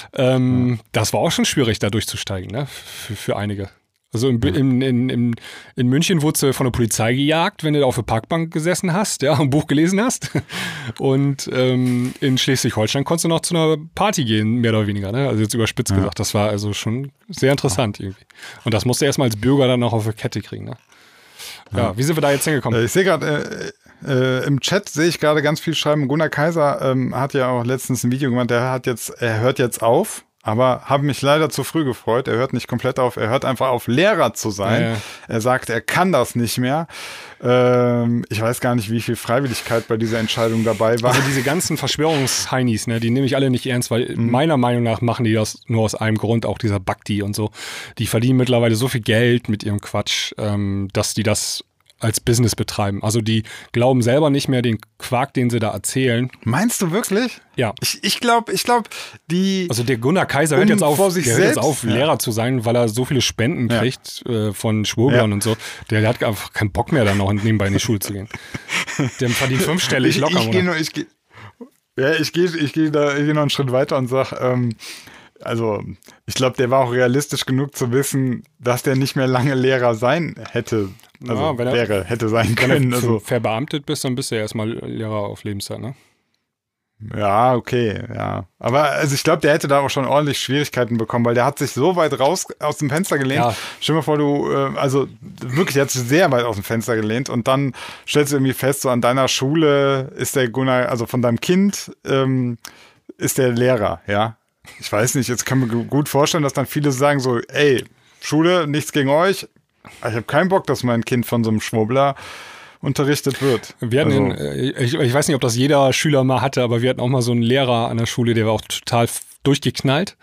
Das war auch schon schwierig, da durchzusteigen, ne, für einige. Also in München wurdest du von der Polizei gejagt, wenn du auf der Parkbank gesessen hast, ja, ein Buch gelesen hast. Und in Schleswig-Holstein konntest du noch zu einer Party gehen, mehr oder weniger. Ne? Also jetzt überspitzt gesagt. Das war also schon sehr interessant irgendwie. Und das musst du erstmal als Bürger dann auch auf die Kette kriegen. Ne? Ja, wie sind wir da jetzt hingekommen? Ich sehe gerade, im Chat sehe ich gerade ganz viel schreiben. Gunnar Kaiser hat ja auch letztens ein Video gemacht, er hört jetzt auf. Aber habe mich leider zu früh gefreut. Er hört nicht komplett auf. Er hört einfach auf, Lehrer zu sein. Ja. Er sagt, er kann das nicht mehr. Ich weiß gar nicht, wie viel Freiwilligkeit bei dieser Entscheidung dabei war. Also diese ganzen Verschwörungsheinis, ne, die nehme ich alle nicht ernst, weil meiner Meinung nach machen die das nur aus einem Grund, auch dieser Bhakti und so. Die verdienen mittlerweile so viel Geld mit ihrem Quatsch, dass die das als Business betreiben. Also die glauben selber nicht mehr den Quark, den sie da erzählen. Meinst du wirklich? Ja. Ich glaube, die... Also der Gunnar Kaiser hört jetzt auf, Lehrer zu sein, weil er so viele Spenden kriegt von Schwurblern und so. Der hat einfach keinen Bock mehr, dann noch nebenbei in die Schule zu gehen. Der verdient 5-stellig locker. Ich gehe noch einen Schritt weiter und sage, also ich glaube, der war auch realistisch genug zu wissen, dass der nicht mehr lange Lehrer sein hätte. Also hätte sein können. Wenn du verbeamtet bist, dann bist du ja erstmal Lehrer auf Lebenszeit, ne? Ja, okay, ja. Aber also ich glaube, der hätte da auch schon ordentlich Schwierigkeiten bekommen, weil der hat sich so weit raus aus dem Fenster gelehnt. Ja. Stell dir mal vor, der hat sich sehr weit aus dem Fenster gelehnt und dann stellst du irgendwie fest, so an deiner Schule ist der Gunnar, also von deinem Kind ist der Lehrer, ja. Ich weiß nicht, jetzt kann man mir gut vorstellen, dass dann viele sagen so, ey, Schule, nichts gegen euch. Ich habe keinen Bock, dass mein Kind von so einem Schwurbler unterrichtet wird. Wir hatten ich weiß nicht, ob das jeder Schüler mal hatte, aber wir hatten auch mal so einen Lehrer an der Schule, der war auch total durchgeknallt.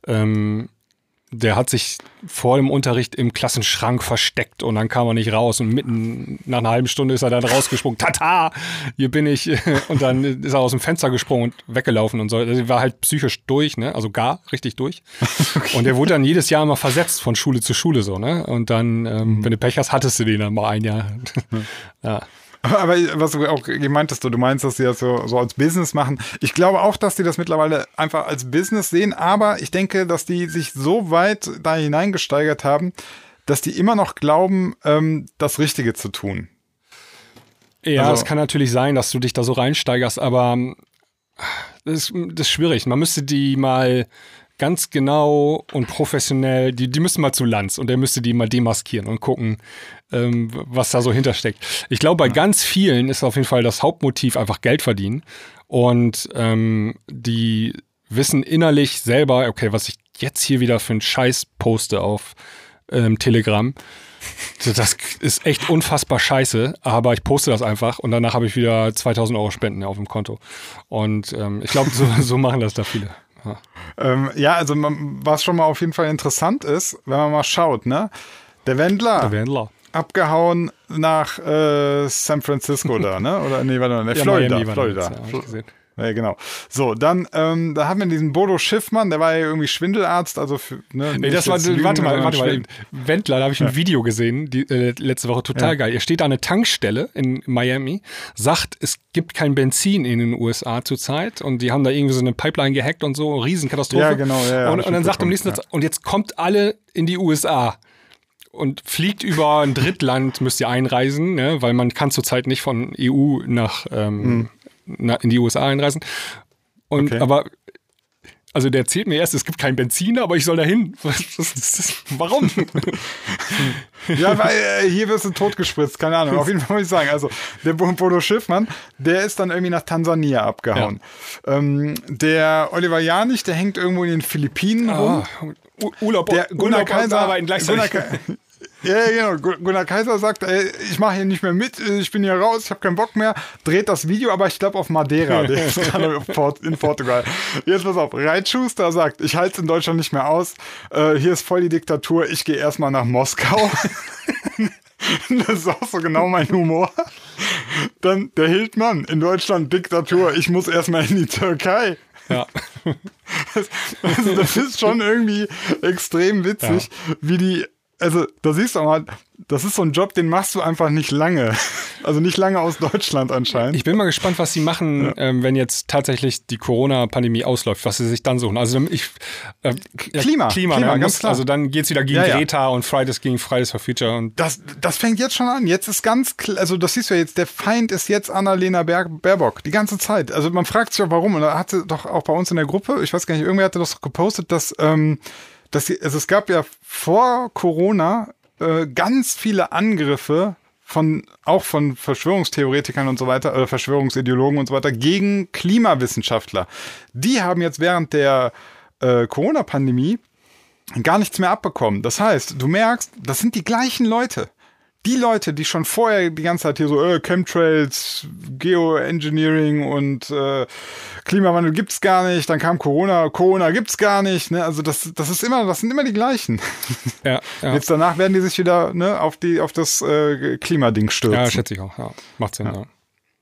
Der hat sich vor dem Unterricht im Klassenschrank versteckt und dann kam er nicht raus und mitten nach einer halben Stunde ist er dann rausgesprungen. Tata, hier bin ich. Und dann ist er aus dem Fenster gesprungen und weggelaufen und so. Also er war halt psychisch durch, ne? Also gar richtig durch. Okay. Und der wurde dann jedes Jahr immer versetzt von Schule zu Schule so, ne? Und dann, wenn du Pech hast, hattest du den dann mal ein Jahr. Ja. Aber was du auch meintest, du meinst, dass die das so als Business machen. Ich glaube auch, dass die das mittlerweile einfach als Business sehen, aber ich denke, dass die sich so weit da hineingesteigert haben, dass die immer noch glauben, das Richtige zu tun. Ja, es kann natürlich sein, dass du dich da so reinsteigerst, aber das ist schwierig. Man müsste die mal ganz genau und professionell, die müssten mal zu Lanz und der müsste die mal demaskieren und gucken, was da so hintersteckt. Ich glaube, bei ganz vielen ist auf jeden Fall das Hauptmotiv einfach Geld verdienen und die wissen innerlich selber, okay, was ich jetzt hier wieder für einen Scheiß poste auf Telegram, das ist echt unfassbar scheiße, aber ich poste das einfach und danach habe ich wieder 2.000 € Spenden auf dem Konto. Und ich glaube, so machen das da viele. Ja, also was schon mal auf jeden Fall interessant ist, wenn man mal schaut, ne? Der Wendler. Abgehauen nach San Francisco da, ne? Oder nee, warte mal, Florida. Ja, genau. So, dann, da haben wir diesen Bodo Schiffmann, der war ja irgendwie Schwindelarzt, also warte mal. Wendler, da habe ich ein Video gesehen, letzte Woche, total geil. Er steht an einer Tankstelle in Miami, sagt, es gibt kein Benzin in den USA zurzeit und die haben da irgendwie so eine Pipeline gehackt und so, Riesenkatastrophe. Ja, genau. Ja, und dann sagt er am nächsten Satz, und jetzt kommt alle in die USA. Und fliegt über ein Drittland, müsst ihr einreisen, ne? Weil man kann zurzeit nicht von EU nach in die USA einreisen. Und aber, also der erzählt mir erst, es gibt kein Benzin, aber ich soll dahin. Warum? Ja, weil hier wirst du totgespritzt, keine Ahnung. Auf jeden Fall muss ich sagen, also der Bodo Schiffmann, der ist dann irgendwie nach Tansania abgehauen. Ja. Der Oliver Janich, der hängt irgendwo in den Philippinen rum. Urlaub, der Gunnar Kaiser arbeiten gleichzeitig. Ja, genau. Gunnar Kaiser sagt, ich mache hier nicht mehr mit, ich bin hier raus, ich habe keinen Bock mehr, dreht das Video, aber ich glaube auf Madeira, der ist gerade in Portugal. Jetzt pass auf, Reitschuster sagt, ich halte es in Deutschland nicht mehr aus, hier ist voll die Diktatur, ich gehe erstmal nach Moskau. Das ist auch so genau mein Humor. Dann der Hildmann, in Deutschland Diktatur, ich muss erstmal in die Türkei. Ja. Das ist schon irgendwie extrem witzig, wie die. Also, da siehst du auch mal, das ist so ein Job, den machst du einfach nicht lange. Also nicht lange aus Deutschland anscheinend. Ich bin mal gespannt, was sie machen, wenn jetzt tatsächlich die Corona-Pandemie ausläuft, was sie sich dann suchen. Also Klima, ne? ganz klar. Also dann geht's wieder gegen Greta und Fridays gegen Fridays for Future. Und das fängt jetzt schon an. Jetzt ist ganz klar, also das siehst du ja jetzt, der Feind ist jetzt Annalena Baerbock, die ganze Zeit. Also man fragt sich auch, warum. Und da hatte doch auch bei uns in der Gruppe, ich weiß gar nicht, irgendwer hatte das gepostet, dass es gab ja vor Corona ganz viele Angriffe auch von Verschwörungstheoretikern und so weiter, oder Verschwörungsideologen und so weiter, gegen Klimawissenschaftler. Die haben jetzt während der Corona-Pandemie gar nichts mehr abbekommen. Das heißt, du merkst, das sind die gleichen Leute. Die Leute, die schon vorher die ganze Zeit hier so Chemtrails, Geoengineering und Klimawandel gibt's gar nicht, dann kam Corona gibt's gar nicht, ne? Also das sind immer die gleichen. Ja. Jetzt danach werden die sich wieder auf das Klimading stürzen. Ja, schätze ich auch. Ja. Macht Sinn, ja.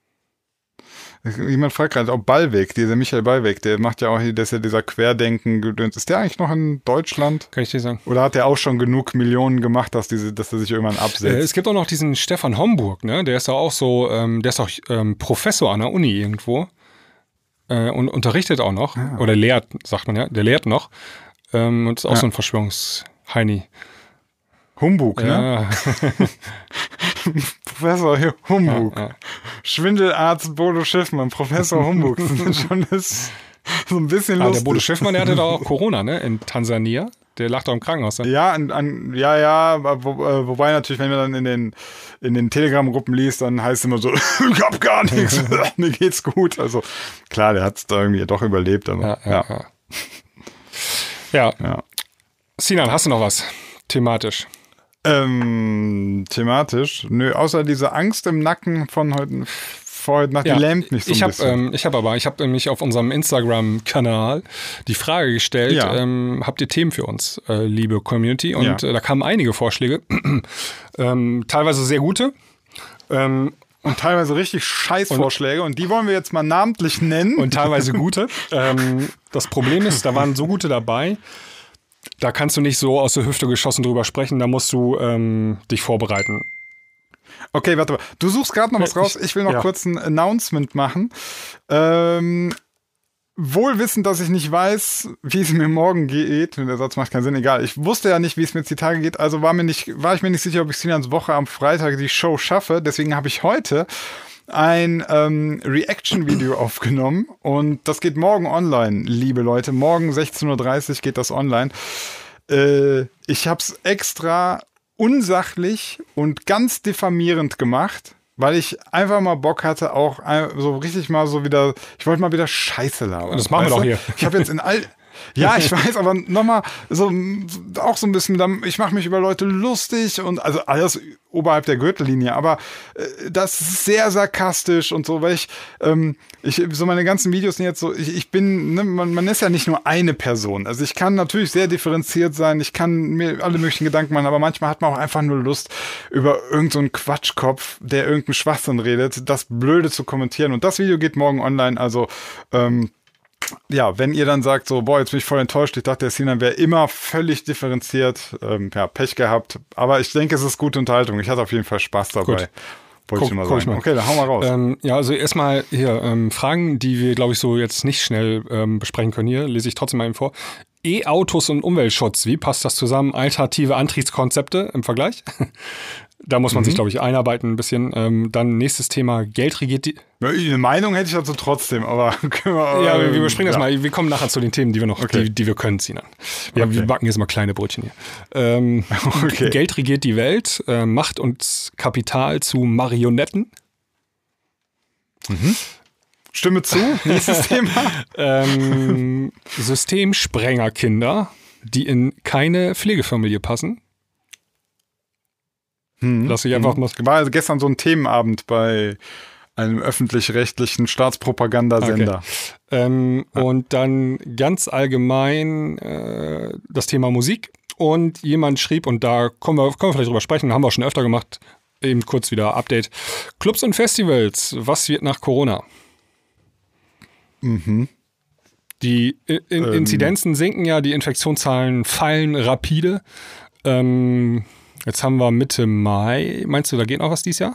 Jemand fragt gerade, ob Ballweg, dieser Michael Ballweg, der macht ja auch hier, der ist ja dieser Querdenken-Gedöns. Ist der eigentlich noch in Deutschland? Kann ich dir sagen. Oder hat der auch schon genug Millionen gemacht, dass er sich irgendwann absetzt? Es gibt auch noch diesen Stefan Homburg, ne? Der ist auch so, der ist auch Professor an der Uni irgendwo und unterrichtet auch noch. Ja. Oder lehrt, sagt man ja. Der lehrt noch. Und ist auch so ein Verschwörungsheini. Humbug, ne? Professor Humbug. Ja. Schwindelarzt Bodo Schiffmann, Professor Humbug. Das ist schon so ein bisschen lustig. Der Bodo Schiffmann, der hatte doch auch Corona, ne? In Tansania. Der lag doch im Krankenhaus. Ne? Ja, wobei natürlich, wenn man dann in den Telegram-Gruppen liest, dann heißt es immer so, ich hab gar nichts, mir geht's gut. Also klar, der hat es da irgendwie doch überlebt, aber ja. Sinan, hast du noch was thematisch? Thematisch? Nö, außer diese Angst im Nacken von heute Nacht, die lähmt mich so ein bisschen. Ich habe nämlich auf unserem Instagram-Kanal die Frage gestellt, habt ihr Themen für uns, liebe Community? Und da kamen einige Vorschläge, teilweise sehr gute. Und teilweise richtig Scheißvorschläge und die wollen wir jetzt mal namentlich nennen. Und teilweise gute. Das Problem ist, da waren so gute dabei, da kannst du nicht so aus der Hüfte geschossen drüber sprechen, da musst du dich vorbereiten. Okay, warte mal. Du suchst gerade noch was raus. Ich will noch kurz ein Announcement machen. Wohl wissend, dass ich nicht weiß, wie es mir morgen geht. Der Satz macht keinen Sinn, egal. Ich wusste ja nicht, wie es mir jetzt die Tage geht, also war ich mir nicht sicher, ob ich Sinans Woche am Freitag die Show schaffe. Deswegen habe ich heute ein Reaction-Video aufgenommen und das geht morgen online, liebe Leute. Morgen 16:30 Uhr geht das online. Ich habe es extra unsachlich und ganz diffamierend gemacht, weil ich einfach mal Bock hatte, auch so richtig mal so wieder, ich wollte mal wieder Scheiße labern. Das machen wir doch hier. Ich habe jetzt ja, ich weiß, aber nochmal so auch so ein bisschen, ich mache mich über Leute lustig und also alles oberhalb der Gürtellinie, aber das ist sehr sarkastisch und so, weil ich so meine ganzen Videos sind jetzt so, ich bin, ne, man ist ja nicht nur eine Person, also ich kann natürlich sehr differenziert sein, ich kann mir alle möglichen Gedanken machen, aber manchmal hat man auch einfach nur Lust, über irgend so einen Quatschkopf, der irgendeinen Schwachsinn redet, das Blöde zu kommentieren und das Video geht morgen online, also ja, wenn ihr dann sagt, so, boah, jetzt bin ich voll enttäuscht, ich dachte, der Sinan wäre immer völlig differenziert, Pech gehabt, aber ich denke, es ist gute Unterhaltung, ich hatte auf jeden Fall Spaß dabei. Gut. Wollte ich mal sagen. Okay, dann hau mal raus. Ja, also erstmal hier Fragen, die wir, glaube ich, so jetzt nicht schnell besprechen können hier, lese ich trotzdem mal eben vor. E-Autos und Umweltschutz, wie passt das zusammen? Alternative Antriebskonzepte im Vergleich. Da muss man sich, glaube ich, einarbeiten ein bisschen. Dann nächstes Thema, Geld regiert die... Eine Meinung hätte ich dazu trotzdem, aber können wir... Ja, wir überspringen das mal. Wir kommen nachher zu den Themen, die wir noch, die wir können ziehen. Ja, wir backen jetzt mal kleine Brötchen hier. Geld regiert die Welt, Macht und Kapital zu Marionetten. Stimme zu, nächstes Thema. Systemsprengerkinder, die in keine Pflegefamilie passen. Lass ich einfach mal. War also gestern so ein Themenabend bei einem öffentlich-rechtlichen Staatspropagandasender. Okay. Und dann ganz allgemein das Thema Musik. Und jemand schrieb, und da können wir vielleicht drüber sprechen, haben wir auch schon öfter gemacht, eben kurz wieder Update. Clubs und Festivals, was wird nach Corona? Die Inzidenzen sinken ja, die Infektionszahlen fallen rapide. Jetzt haben wir Mitte Mai. Meinst du, da geht noch was dieses Jahr?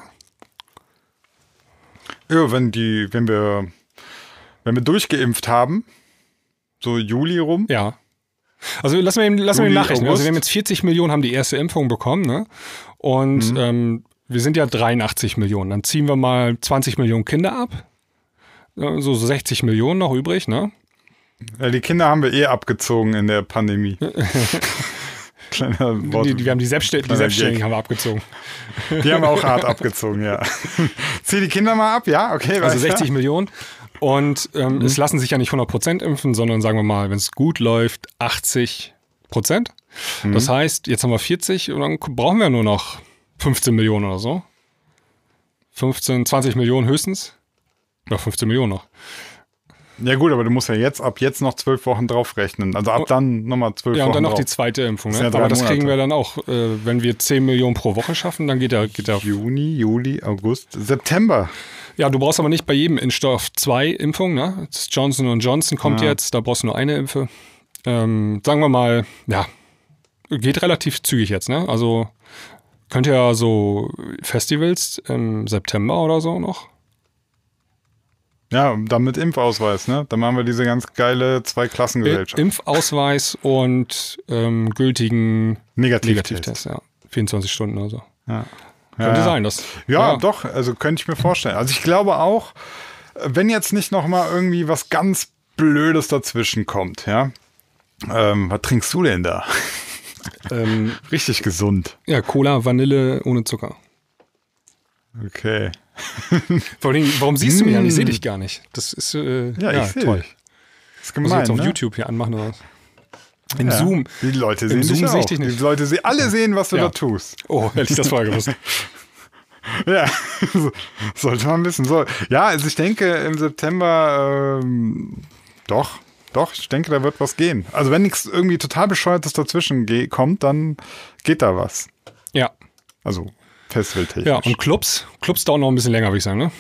Ja, wenn wir durchgeimpft haben, so Juli rum. Ja. Also lassen wir die Nachrichten. Also wir haben jetzt 40 Millionen haben die erste Impfung bekommen, ne? Und wir sind ja 83 Millionen. Dann ziehen wir mal 20 Millionen Kinder ab. So 60 Millionen noch übrig, ne? Ja, die Kinder haben wir abgezogen in der Pandemie. Kleiner Wort. Wir haben die Selbstständigen haben wir abgezogen. Die haben wir auch hart abgezogen, ja. Zieh die Kinder mal ab, ja, okay. Also 60 Millionen. Und es lassen sich ja nicht 100% impfen, sondern sagen wir mal, wenn es gut läuft, 80%. Das heißt, jetzt haben wir 40 und dann brauchen wir nur noch 15 Millionen oder so. 15, 20 Millionen höchstens. Ja, 15 Millionen noch. Ja gut, aber du musst ja ab jetzt noch 12 Wochen drauf rechnen. Also ab dann nochmal 12 Wochen. Ja, und dann noch drauf. Die zweite Impfung. Ne? Ja, aber das kriegen Monate. wir dann auch, wenn wir 10 Millionen pro Woche schaffen, dann geht der Juni, Juli, August, September. Ja, du brauchst aber nicht bei jedem Impfstoff 2 Impfungen. Ne? Das Johnson & Johnson kommt jetzt, da brauchst du nur eine Impfe. Sagen wir mal, ja, geht relativ zügig jetzt. Ne? Also könnt ihr ja so Festivals im September oder so noch. Ja, dann mit Impfausweis, ne? Dann machen wir diese ganz geile Zweiklassengesellschaft. Impfausweis und gültigen Negativtest. Ja. 24 Stunden oder so. Ja. Könnte sein, das. Ja, doch, also könnte ich mir vorstellen. Also ich glaube auch, wenn jetzt nicht nochmal irgendwie was ganz Blödes dazwischen kommt, ja. Was trinkst du denn da? Richtig gesund. Ja, Cola, Vanille ohne Zucker. Okay. Vor allem, warum siehst du mich an? Ich sehe dich gar nicht. Das ist ich sehe toll. dich. Das ist gemein, muss ich jetzt auf ne? YouTube hier anmachen oder was? Im Zoom. Die Leute sehen Im Zoom dich sehe ich auch. dich nicht. Die Leute alle sehen, was du da tust. Oh, hätte ich das vorher gewusst. Ja, sollte man wissen. So. Ja, also ich denke im September doch, ich denke, da wird was gehen. Also wenn nichts irgendwie total Bescheuertes dazwischen kommt, dann geht da was. Ja. Also festivaltechnisch. Ja, und Clubs dauern noch ein bisschen länger, würde ich sagen, ne?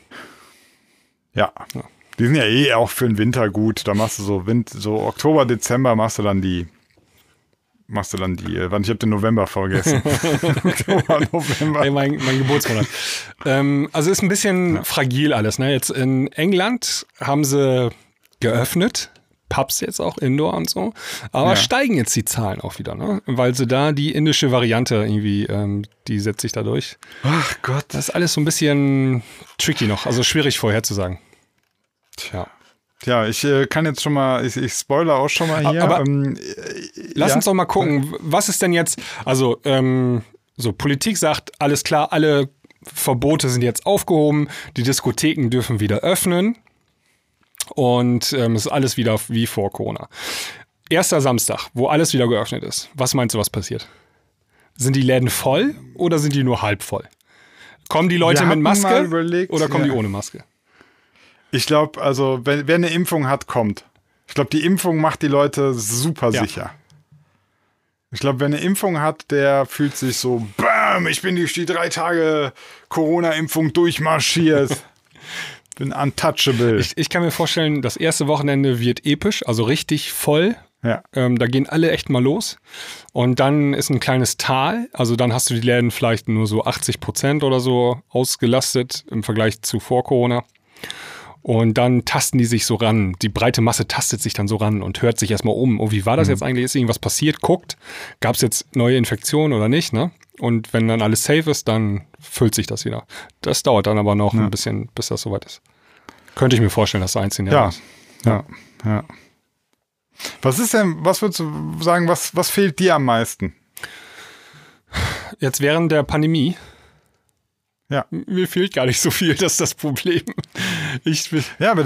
Ja. Die sind ja auch für den Winter gut. Da machst du so Oktober, Dezember machst du dann die, ich habe den November vergessen. Oktober, November. Hey, mein Geburtsmonat. Also ist ein bisschen fragil alles, ne? Jetzt in England haben sie geöffnet, Pubs jetzt auch Indoor und so, aber steigen jetzt die Zahlen auch wieder, ne? Weil sie da die indische Variante irgendwie, die setzt sich da durch. Ach Gott. Das ist alles so ein bisschen tricky noch, also schwierig vorherzusagen. Tja. Ja, ich kann jetzt schon mal, ich spoilere auch schon mal hier. Aber lass uns doch mal gucken, was ist denn jetzt, also so Politik sagt, alles klar, alle Verbote sind jetzt aufgehoben, die Diskotheken dürfen wieder öffnen und es ist alles wieder wie vor Corona. Erster Samstag, wo alles wieder geöffnet ist. Was meinst du, was passiert? Sind die Läden voll oder sind die nur halb voll? Kommen die Leute mit Maske oder kommen die ohne Maske? Ich glaube, also, wer eine Impfung hat, kommt. Ich glaube, die Impfung macht die Leute super sicher. Ich glaube, wer eine Impfung hat, der fühlt sich so, bam, ich bin durch die 3 Tage Corona-Impfung durchmarschiert. Bin untouchable. Ich kann mir vorstellen, das erste Wochenende wird episch, also richtig voll. Ja. Da gehen alle echt mal los. Und dann ist ein kleines Tal. Also dann hast du die Läden vielleicht nur so 80% oder so ausgelastet im Vergleich zu vor Corona. Und dann tasten die sich so ran. Die breite Masse tastet sich dann so ran und hört sich erstmal um. Oh, wie war das jetzt eigentlich? Ist irgendwas passiert? Guckt, gab es jetzt neue Infektionen oder nicht, ne? Und wenn dann alles safe ist, dann füllt sich das wieder. Das dauert dann aber noch ein bisschen, bis das soweit ist. Könnte ich mir vorstellen, dass da ein Szenario ist. Ja. Was würdest du sagen, was fehlt dir am meisten? Jetzt während der Pandemie? Ja. Mir fehlt gar nicht so viel, das ist das Problem. Ich bin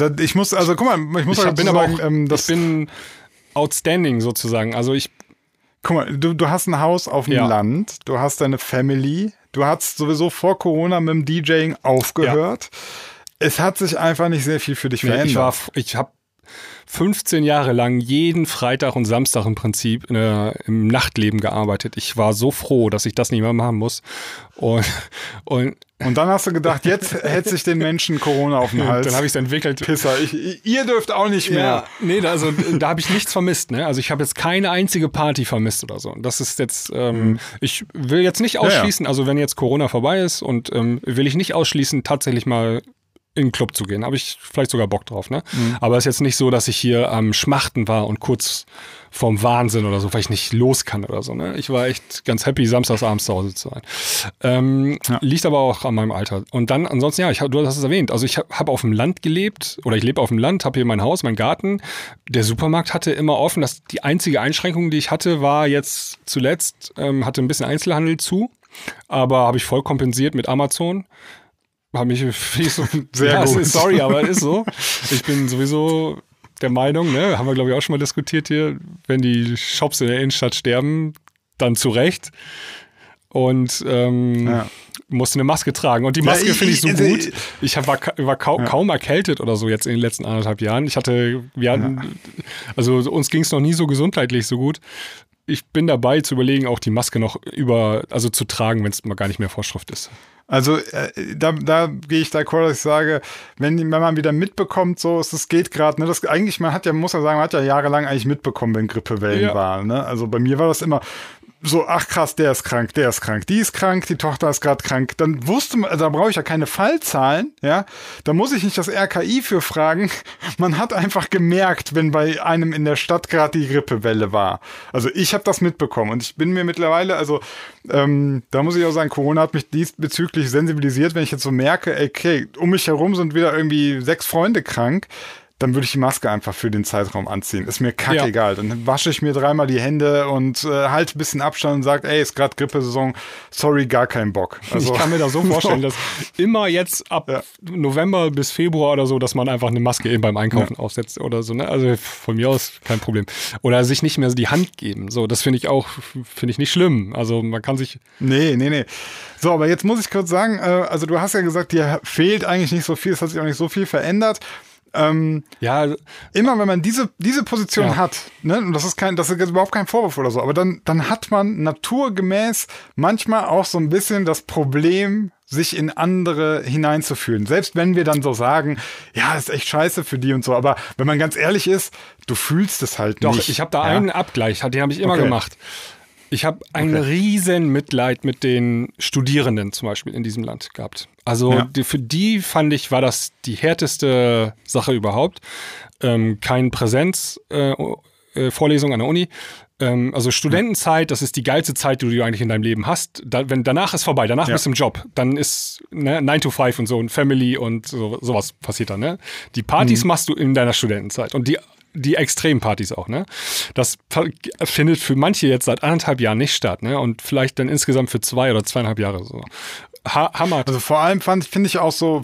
outstanding sozusagen. Also guck mal, du hast ein Haus auf dem Land, du hast deine Family, du hast sowieso vor Corona mit dem DJing aufgehört. Ja. Es hat sich einfach nicht sehr viel für dich verändert. Ich habe 15 Jahre lang jeden Freitag und Samstag im Prinzip im Nachtleben gearbeitet. Ich war so froh, dass ich das nicht mehr machen muss. Und dann hast du gedacht, jetzt hetze ich den Menschen Corona auf den Hals. Dann habe ich es entwickelt. Pisser, ihr dürft auch nicht mehr. Ja, nee, also da habe ich nichts vermisst. Ne? Also ich habe jetzt keine einzige Party vermisst oder so. Das ist jetzt, ich will jetzt nicht ausschließen, also wenn jetzt Corona vorbei ist und will ich nicht ausschließen, tatsächlich mal in den Club zu gehen. Habe ich vielleicht sogar Bock drauf, ne? Aber es ist jetzt nicht so, dass ich hier am Schmachten war und kurz vorm Wahnsinn oder so, weil ich nicht los kann oder so, ne? Ich war echt ganz happy, samstagsabends zu Hause zu sein. Liegt aber auch an meinem Alter. Und dann, ansonsten, du hast es erwähnt, also ich habe auf dem Land gelebt, oder ich lebe auf dem Land, habe hier mein Haus, meinen Garten. Der Supermarkt hatte immer offen. Die einzige Einschränkung, die ich hatte, war jetzt zuletzt, hatte ein bisschen Einzelhandel zu, aber habe ich voll kompensiert mit Amazon. Sehr gut. Sorry, aber es ist so. Ich bin sowieso der Meinung, ne, haben wir glaube ich auch schon mal diskutiert hier, wenn die Shops in der Innenstadt sterben, dann zu Recht. Und musste eine Maske tragen. Und die Maske finde ich so gut. Ich war kaum erkältet oder so jetzt in den letzten 1,5 Jahren. Also uns ging es noch nie so gesundheitlich so gut. Ich bin dabei zu überlegen, auch die Maske noch zu tragen, wenn es mal gar nicht mehr Vorschrift ist. Also da gehe ich d'accord, dass ich sage, wenn man wieder mitbekommt, so es geht gerade, ne, man hat ja jahrelang eigentlich mitbekommen, wenn Grippewellen waren, ne? Also bei mir war das immer so, ach krass, der ist krank, die ist krank, die Tochter ist gerade krank. Dann wusste man, da brauche ich ja keine Fallzahlen, ja. Da muss ich nicht das RKI für fragen. Man hat einfach gemerkt, wenn bei einem in der Stadt gerade die Grippewelle war. Also ich habe das mitbekommen und ich bin mir mittlerweile, da muss ich auch sagen, Corona hat mich diesbezüglich sensibilisiert, wenn ich jetzt so merke, okay, um mich herum sind wieder irgendwie 6 Freunde krank, dann würde ich die Maske einfach für den Zeitraum anziehen. Ist mir kackegal. Dann wasche ich mir 3-mal die Hände und halt ein bisschen Abstand und sage, ey, ist gerade Grippesaison, sorry, gar keinen Bock. Also, ich kann mir das so vorstellen, dass immer jetzt ab November bis Februar oder so, dass man einfach eine Maske eben beim Einkaufen aufsetzt oder so. Ne? Also von mir aus kein Problem. Oder sich nicht mehr so die Hand geben. So, das finde ich nicht schlimm. Also man kann sich... Nee. So, aber jetzt muss ich kurz sagen, also du hast ja gesagt, dir fehlt eigentlich nicht so viel, es hat sich auch nicht so viel verändert. Immer wenn man diese Position hat, ne, und das ist überhaupt kein Vorwurf oder so, aber dann hat man naturgemäß manchmal auch so ein bisschen das Problem, sich in andere hineinzufühlen. Selbst wenn wir dann so sagen, ja, ist echt scheiße für die und so, aber wenn man ganz ehrlich ist, du fühlst es halt nicht. Doch, ich habe da einen Abgleich, den habe ich immer gemacht. Ich habe ein riesen Mitleid mit den Studierenden zum Beispiel in diesem Land gehabt. Also für die fand ich, war das die härteste Sache überhaupt. Keine Präsenzvorlesung an der Uni. Also Studentenzeit, das ist die geilste Zeit, die du eigentlich in deinem Leben hast. Danach ist vorbei, danach bist du im Job. Dann ist 9 to 5 und so und Family und sowas passiert dann. Ne? Die Partys machst du in deiner Studentenzeit und die Extrempartys auch, ne? Das findet für manche jetzt seit 1,5 Jahren nicht statt, ne? Und vielleicht dann insgesamt für 2 oder 2,5 Jahre so. Hammer. Also vor allem finde ich auch so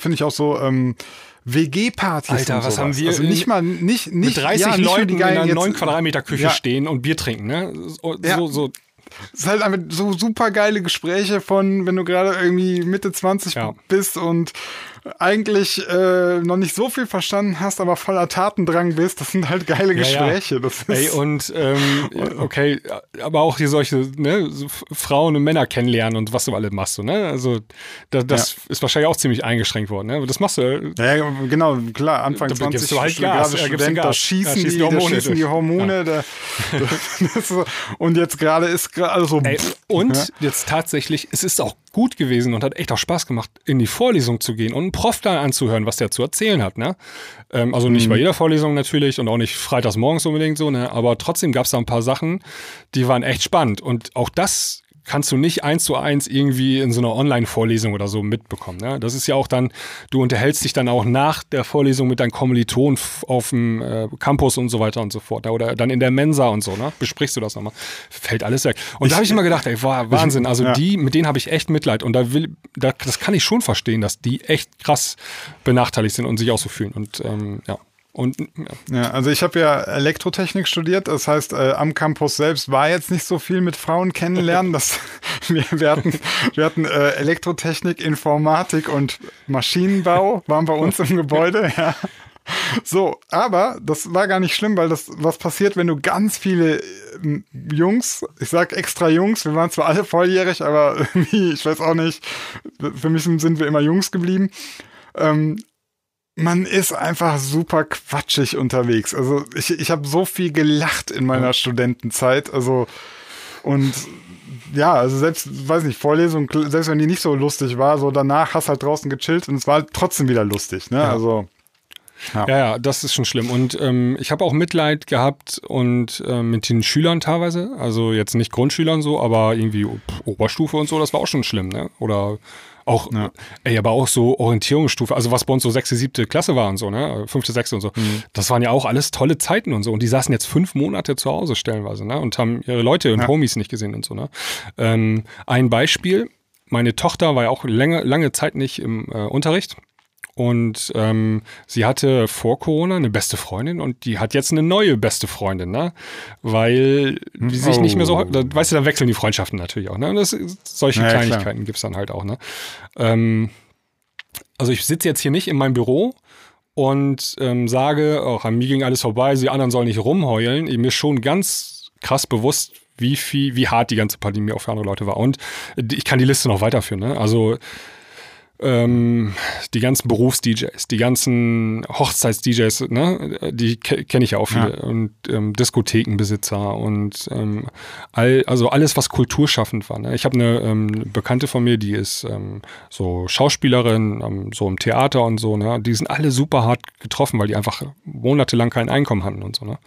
WG-Partys. Alter, und was sowas. haben wir also nicht mit 30 Leuten in einer 9 jetzt, Quadratmeter Küche stehen und Bier trinken, ne? So. Es ist halt einfach so super geile Gespräche von, wenn du gerade irgendwie Mitte 20 bist und eigentlich noch nicht so viel verstanden hast, aber voller Tatendrang bist. Das sind halt geile Gespräche. Das ist okay, aber auch hier solche so Frauen und Männer kennenlernen und was du alle machst. So, ne? Also das ist wahrscheinlich auch ziemlich eingeschränkt worden. Ne? Das machst du. Ja, genau, klar. Anfang da 20 du halt Gas, da schießen die Hormone. Und jetzt gerade ist alles so. Jetzt tatsächlich, es ist auch gut gewesen und hat echt auch Spaß gemacht, in die Vorlesung zu gehen und einen Prof dann anzuhören, was der zu erzählen hat, ne? Also nicht bei jeder Vorlesung natürlich und auch nicht freitags morgens unbedingt so, ne? Aber trotzdem gab es da ein paar Sachen, die waren echt spannend. Und auch das kannst du nicht 1:1 irgendwie in so einer Online-Vorlesung oder so mitbekommen. Ne? Das ist ja auch dann, du unterhältst dich dann auch nach der Vorlesung mit deinen Kommilitonen auf dem Campus und so weiter und so fort. Oder dann in der Mensa und so, ne? Besprichst du das nochmal. Fällt alles weg. Und da habe ich immer gedacht, ey, Wahnsinn. Also mit denen habe ich echt Mitleid. Und das kann ich schon verstehen, dass die echt krass benachteiligt sind und sich auch so fühlen. Und ja. Ja, also ich habe ja Elektrotechnik studiert, das heißt, am Campus selbst war jetzt nicht so viel mit Frauen kennenlernen. Wir hatten Elektrotechnik, Informatik und Maschinenbau waren bei uns im Gebäude, ja. So, aber das war gar nicht schlimm, weil was passiert, wenn du ganz viele Jungs, ich sag extra Jungs, wir waren zwar alle volljährig, aber irgendwie, ich weiß auch nicht, für mich sind wir immer Jungs geblieben, man ist einfach super quatschig unterwegs. Also ich habe so viel gelacht in meiner Studentenzeit. Also und ja, also selbst, weiß nicht, Vorlesung, selbst wenn die nicht so lustig war, so danach hast halt draußen gechillt und es war halt trotzdem wieder lustig, ne? Ja. Also ja, das ist schon schlimm. Und ich habe auch Mitleid gehabt und mit den Schülern teilweise, also jetzt nicht Grundschülern so, aber irgendwie Oberstufe und so, das war auch schon schlimm, ne? Oder auch, aber auch so Orientierungsstufe, also was bei uns so 6., 7. Klasse war und so, ne, 5., 6. und so, das waren ja auch alles tolle Zeiten und so und die saßen jetzt 5 Monate zu Hause stellenweise, ne, und haben ihre Leute und Homies nicht gesehen und so, ne. Ein Beispiel, meine Tochter war ja auch lange Zeit nicht im Unterricht. Und sie hatte vor Corona eine beste Freundin und die hat jetzt eine neue beste Freundin, ne? Weil die sich nicht mehr so, weißt du, da wechseln die Freundschaften natürlich auch, ne? Und solche Kleinigkeiten gibt's dann halt auch, ne? Also ich sitze jetzt hier nicht in meinem Büro und sage, an mir ging alles vorbei, die anderen sollen nicht rumheulen. Mir ist schon ganz krass bewusst, wie hart die ganze Pandemie auch für andere Leute war. Und ich kann die Liste noch weiterführen, ne? Also die ganzen Berufs-DJs, die ganzen Hochzeits-DJs, ne, die kenne ich ja auch viele, und Diskothekenbesitzer und also alles, was kulturschaffend war. Ne? Ich habe eine Bekannte von mir, die ist so Schauspielerin, so im Theater und so, ne? Die sind alle super hart getroffen, weil die einfach monatelang kein Einkommen hatten und so, ne?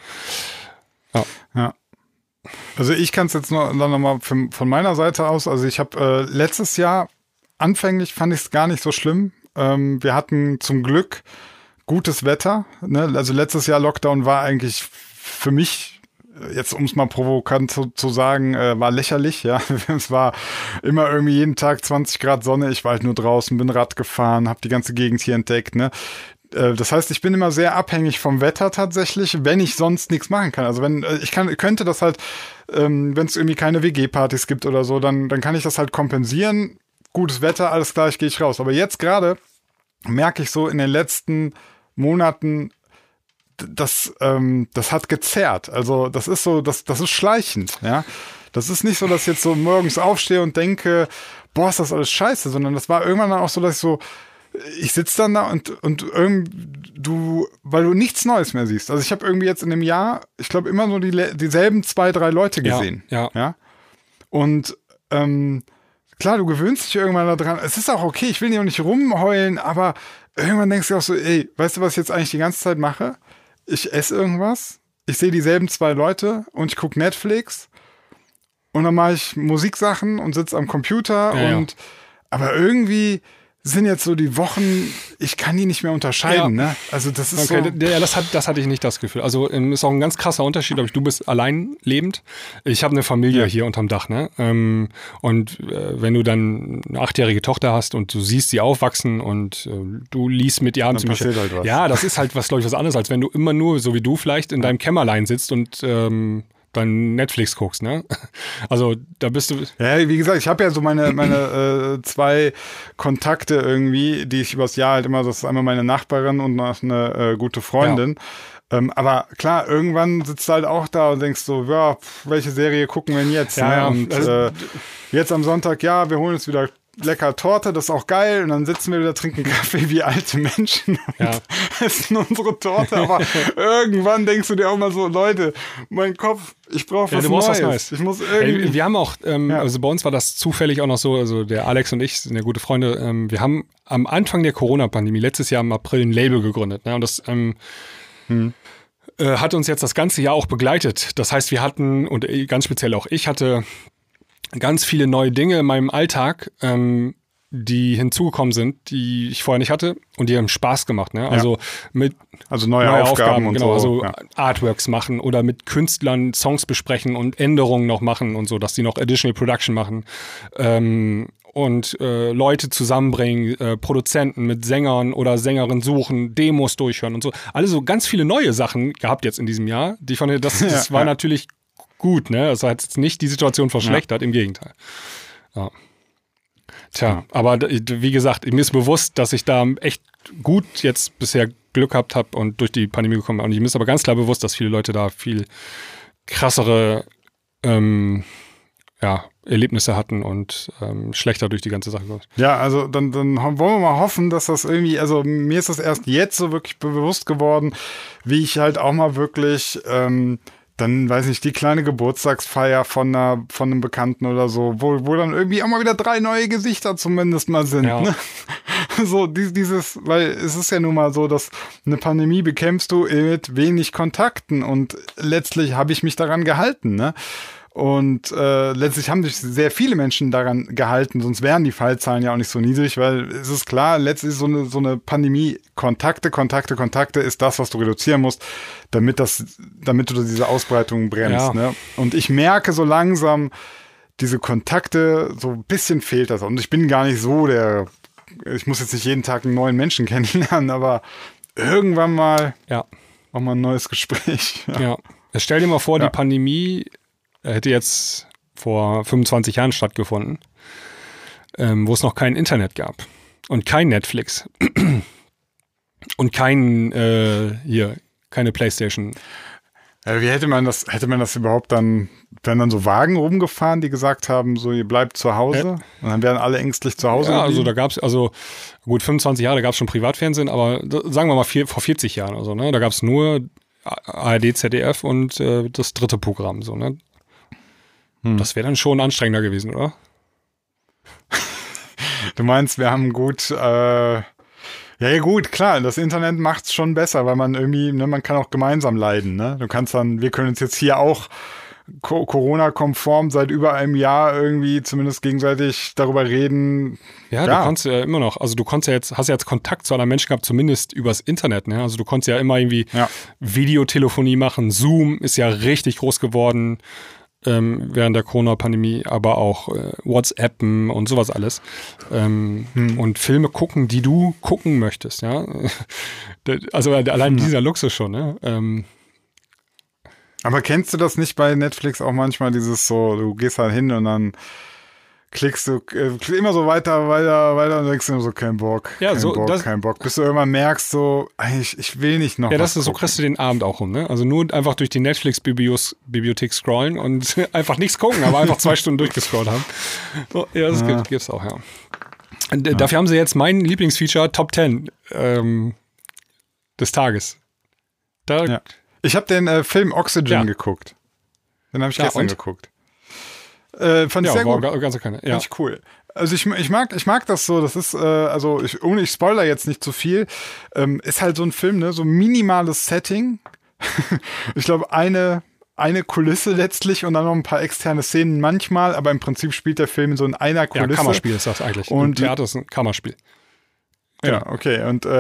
Ja. Also ich kann es jetzt noch mal von meiner Seite aus, also ich habe letztes Jahr anfänglich fand ich es gar nicht so schlimm. Wir hatten zum Glück gutes Wetter. Ne? Also letztes Jahr Lockdown war eigentlich für mich, jetzt um es mal provokant zu sagen, war lächerlich. Ja, es war immer irgendwie jeden Tag 20 Grad Sonne. Ich war halt nur draußen, bin Rad gefahren, habe die ganze Gegend hier entdeckt. Ne? Das heißt, ich bin immer sehr abhängig vom Wetter tatsächlich, wenn ich sonst nichts machen kann. Also könnte das halt, wenn es irgendwie keine WG-Partys gibt oder so, dann kann ich das halt kompensieren. Gutes Wetter, alles klar, gehe ich raus. Aber jetzt gerade merke ich so in den letzten Monaten, das hat gezerrt. Also das ist so, das ist schleichend, ja. Das ist nicht so, dass ich jetzt so morgens aufstehe und denke, boah, ist das alles scheiße, sondern das war irgendwann dann auch so, dass ich sitze dann da und weil du nichts Neues mehr siehst. Also ich habe irgendwie jetzt in dem Jahr, ich glaube, immer nur dieselben 2, 3 Leute gesehen. Ja. Und klar, du gewöhnst dich irgendwann daran. Es ist auch okay, ich will dir auch nicht rumheulen, aber irgendwann denkst du auch so, ey, weißt du, was ich jetzt eigentlich die ganze Zeit mache? Ich esse irgendwas, ich sehe dieselben 2 Leute und ich gucke Netflix und dann mache ich Musiksachen und sitze am Computer aber irgendwie sind jetzt so die Wochen, ich kann die nicht mehr unterscheiden, ne? Also das ist okay, so. Ja, das hatte ich nicht das Gefühl. Also ist auch ein ganz krasser Unterschied, du bist allein lebend. Ich habe eine Familie hier unterm Dach, ne? Und wenn du dann eine 8-jährige Tochter hast und du siehst sie aufwachsen und du liest mit ihr abends dann passiert halt was. Ja, das ist halt glaube ich, was anderes, als wenn du immer nur, so wie du vielleicht, in deinem Kämmerlein sitzt und dann Netflix guckst, ne? Also da bist du. Ja, wie gesagt, ich habe ja so meine 2 Kontakte irgendwie, die ich übers Jahr halt immer, das ist einmal meine Nachbarin und noch eine gute Freundin. Ja. Aber klar, irgendwann sitzt du halt auch da und denkst so, ja, welche Serie gucken wir denn jetzt? Ja, ne? Und jetzt am Sonntag, ja, wir holen uns wieder lecker Torte, das ist auch geil. Und dann sitzen wir wieder, trinken Kaffee wie alte Menschen und essen unsere Torte. Aber irgendwann denkst du dir auch mal so, Leute, mein Kopf, ich brauche was Neues. Ich muss irgendwie... Wir haben auch, also bei uns war das zufällig auch noch so, also der Alex und ich sind ja gute Freunde, wir haben am Anfang der Corona-Pandemie letztes Jahr im April ein Label gegründet. Ne? Und das hat uns jetzt das ganze Jahr auch begleitet. Das heißt, wir hatten, und ganz speziell auch ich hatte ganz viele neue Dinge in meinem Alltag, die hinzugekommen sind, die ich vorher nicht hatte und die haben Spaß gemacht. Ne? Also neue Aufgaben und genau, so. Also Artworks machen oder mit Künstlern Songs besprechen und Änderungen noch machen und so, dass die noch Additional Production machen. Und Leute zusammenbringen, Produzenten mit Sängern oder Sängerinnen suchen, Demos durchhören und so. Alle so ganz viele neue Sachen gehabt jetzt in diesem Jahr. Die fand, das war natürlich gut, ne? Das hat jetzt nicht die Situation verschlechtert, im Gegenteil. Ja. Tja, aber wie gesagt, mir ist bewusst, dass ich da echt gut jetzt bisher Glück gehabt habe und durch die Pandemie gekommen bin. Und mir ist aber ganz klar bewusst, dass viele Leute da viel krassere Erlebnisse hatten und schlechter durch die ganze Sache kommt. Ja, also dann wollen wir mal hoffen, dass das irgendwie, also mir ist das erst jetzt so wirklich bewusst geworden, wie ich halt auch mal wirklich dann, weiß nicht, die kleine Geburtstagsfeier von einem Bekannten oder so, wo dann irgendwie auch mal wieder 3 neue Gesichter zumindest mal sind. Ja. Ne? So dieses, weil es ist ja nun mal so, dass eine Pandemie bekämpfst du mit wenig Kontakten und letztlich habe ich mich daran gehalten, ne? Und letztlich haben sich sehr viele Menschen daran gehalten, sonst wären die Fallzahlen ja auch nicht so niedrig, weil es ist klar, letztlich so eine Pandemie, Kontakte ist das, was du reduzieren musst, damit du diese Ausbreitung bremst. Ja. Ne? Und ich merke so langsam, diese Kontakte, so ein bisschen fehlt das. Und ich bin gar nicht so ich muss jetzt nicht jeden Tag einen neuen Menschen kennenlernen, aber irgendwann mal auch mal ein neues Gespräch. Ja. Stell dir mal vor, die Pandemie hätte jetzt vor 25 Jahren stattgefunden, wo es noch kein Internet gab und kein Netflix und keine Playstation. Wie hätte man das überhaupt dann, werden dann so Wagen rumgefahren, die gesagt haben, so, ihr bleibt zu Hause? Und dann werden alle ängstlich zu Hause. Ja, also da gab es, gut, 25 Jahre, da gab es schon Privatfernsehen, aber sagen wir mal vor 40 Jahren oder so, ne? Da gab es nur ARD, ZDF und das dritte Programm, so, ne? Das wäre dann schon anstrengender gewesen, oder? Du meinst, wir haben gut, gut, klar, das Internet macht's schon besser, weil man irgendwie, ne, man kann auch gemeinsam leiden, ne? Wir können uns jetzt hier auch Corona-konform seit über einem Jahr irgendwie zumindest gegenseitig darüber reden. Ja, du kannst ja immer noch, also hast ja jetzt Kontakt zu anderen Menschen gehabt, zumindest übers Internet, ne? Also du konntest ja immer irgendwie Videotelefonie machen, Zoom ist ja richtig groß geworden, während der Corona-Pandemie, aber auch WhatsAppen und sowas alles. Und Filme gucken, die du gucken möchtest, ja. Also allein dieser Luxus schon, ne? Aber kennst du das nicht bei Netflix auch manchmal, dieses so, du gehst halt hin und dann klickst du immer so weiter und denkst dir so, kein Bock, kein Bock. Bis du irgendwann merkst, so, ich will nicht noch. Ja, so kriegst du den Abend auch rum, ne? Also nur einfach durch die Netflix-Bibliothek scrollen und einfach nichts gucken, aber einfach 2 Stunden durchgescrollt haben. So, ja, das gibt's auch, ja. Dafür haben sie jetzt mein Lieblingsfeature, Top 10 des Tages. Ich habe den Film Oxygen geguckt. Den habe ich gestern geguckt. Fand ich sehr gut. Ganz okay. Fand ich cool. Also ich mag das so, das ist, ich spoiler jetzt nicht zu viel, ist halt so ein Film, ne, so minimales Setting. Ich glaube, eine Kulisse letztlich und dann noch ein paar externe Szenen manchmal, aber im Prinzip spielt der Film so in einer Kulisse. Ja, Kammerspiel ist das eigentlich. Und Theater ist ein Kammerspiel. Genau. Ja, okay.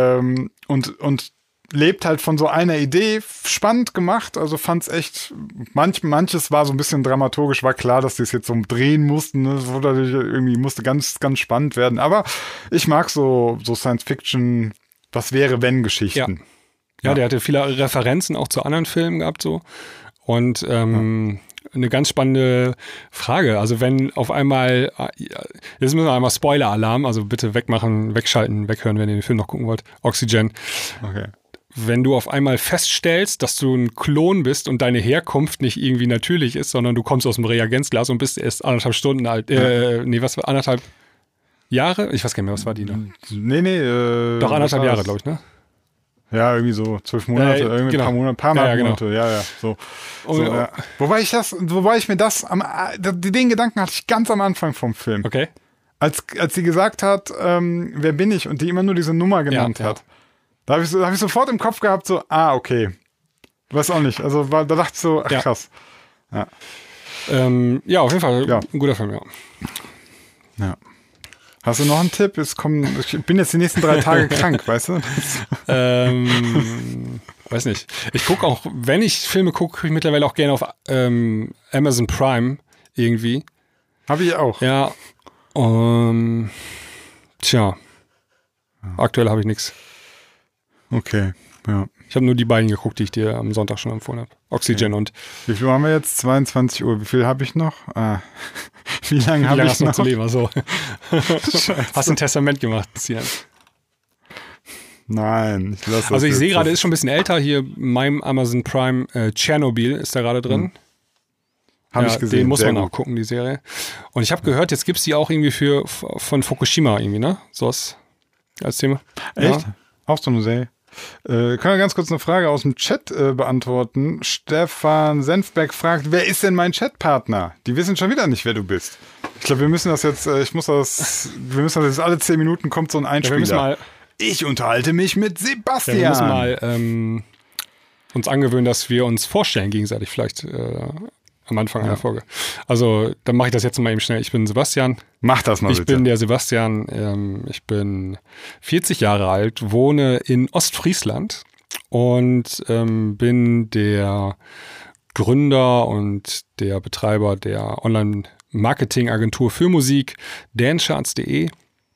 Und lebt halt von so einer Idee, spannend gemacht, also fand's echt, manches war so ein bisschen dramaturgisch, war klar, dass die es jetzt so drehen mussten, ne? Das wurde natürlich irgendwie, musste ganz, ganz spannend werden, aber ich mag so Science-Fiction, was wäre, wenn Geschichten. Ja, der hatte viele Referenzen auch zu anderen Filmen gehabt, so, und eine ganz spannende Frage, also wenn auf einmal, jetzt müssen wir einmal Spoiler-Alarm, also bitte wegmachen, wegschalten, weghören, wenn ihr den Film noch gucken wollt, Oxygen. Okay. Wenn du auf einmal feststellst, dass du ein Klon bist und deine Herkunft nicht irgendwie natürlich ist, sondern du kommst aus dem Reagenzglas und bist erst 1,5 Stunden alt, 1,5 Jahre? Ich weiß gar nicht mehr, was war die noch? Nee. Doch, 1,5 Jahre, glaube ich, ne? Ja, irgendwie so 12 Monate, irgendwie genau. ein paar Monate, genau. ja. So, ja. Wobei ich mir den Gedanken hatte ich ganz am Anfang vom Film. Okay. Als sie gesagt hat, wer bin ich, und die immer nur diese Nummer genannt hat. Da hab ich sofort im Kopf gehabt, so, okay. Weiß auch nicht. Also da dachte ich so, krass. Ja. Ja, auf jeden Fall ein guter Film, Ja. Hast du noch einen Tipp? Ich bin jetzt die nächsten 3 Tage krank, weißt du? Weiß nicht. Ich gucke auch, wenn ich Filme gucke ich mittlerweile auch gerne auf Amazon Prime irgendwie. Habe ich auch. Ja. Aktuell habe ich nichts. Okay, ja. Ich habe nur die beiden geguckt, die ich dir am Sonntag schon empfohlen habe. Oxygen und... Wie viel haben wir jetzt? 22 Uhr. Wie viel habe ich noch? Wie lange habe ich noch zu leben? So. Hast du ein Testament gemacht, Sian? Nein, ich lasse das. Also ich sehe gerade, ist schon ein bisschen älter. Hier meinem Amazon Prime Tschernobyl ist da gerade drin. Habe ich gesehen. Den muss man auch gucken, die Serie. Und ich habe gehört, jetzt gibt es die auch irgendwie von Fukushima irgendwie, ne? Sowas als Thema. Echt? Ja. Auch so eine Serie? Können wir ganz kurz eine Frage aus dem Chat beantworten? Stefan Senfbeck fragt, wer ist denn mein Chatpartner? Die wissen schon wieder nicht, wer du bist. Ich glaube, wir müssen das jetzt, alle 10 Minuten kommt so ein Einspieler. Ich unterhalte mich mit Sebastian. Wir müssen mal uns angewöhnen, dass wir uns vorstellen gegenseitig vielleicht am Anfang einer Folge. Also, dann mache ich das jetzt mal eben schnell. Ich bin Sebastian. Mach das mal bitte. Ich bin der Sebastian. Ich bin 40 Jahre alt, wohne in Ostfriesland und bin der Gründer und der Betreiber der Online-Marketing-Agentur für Musik, dancecharts.de.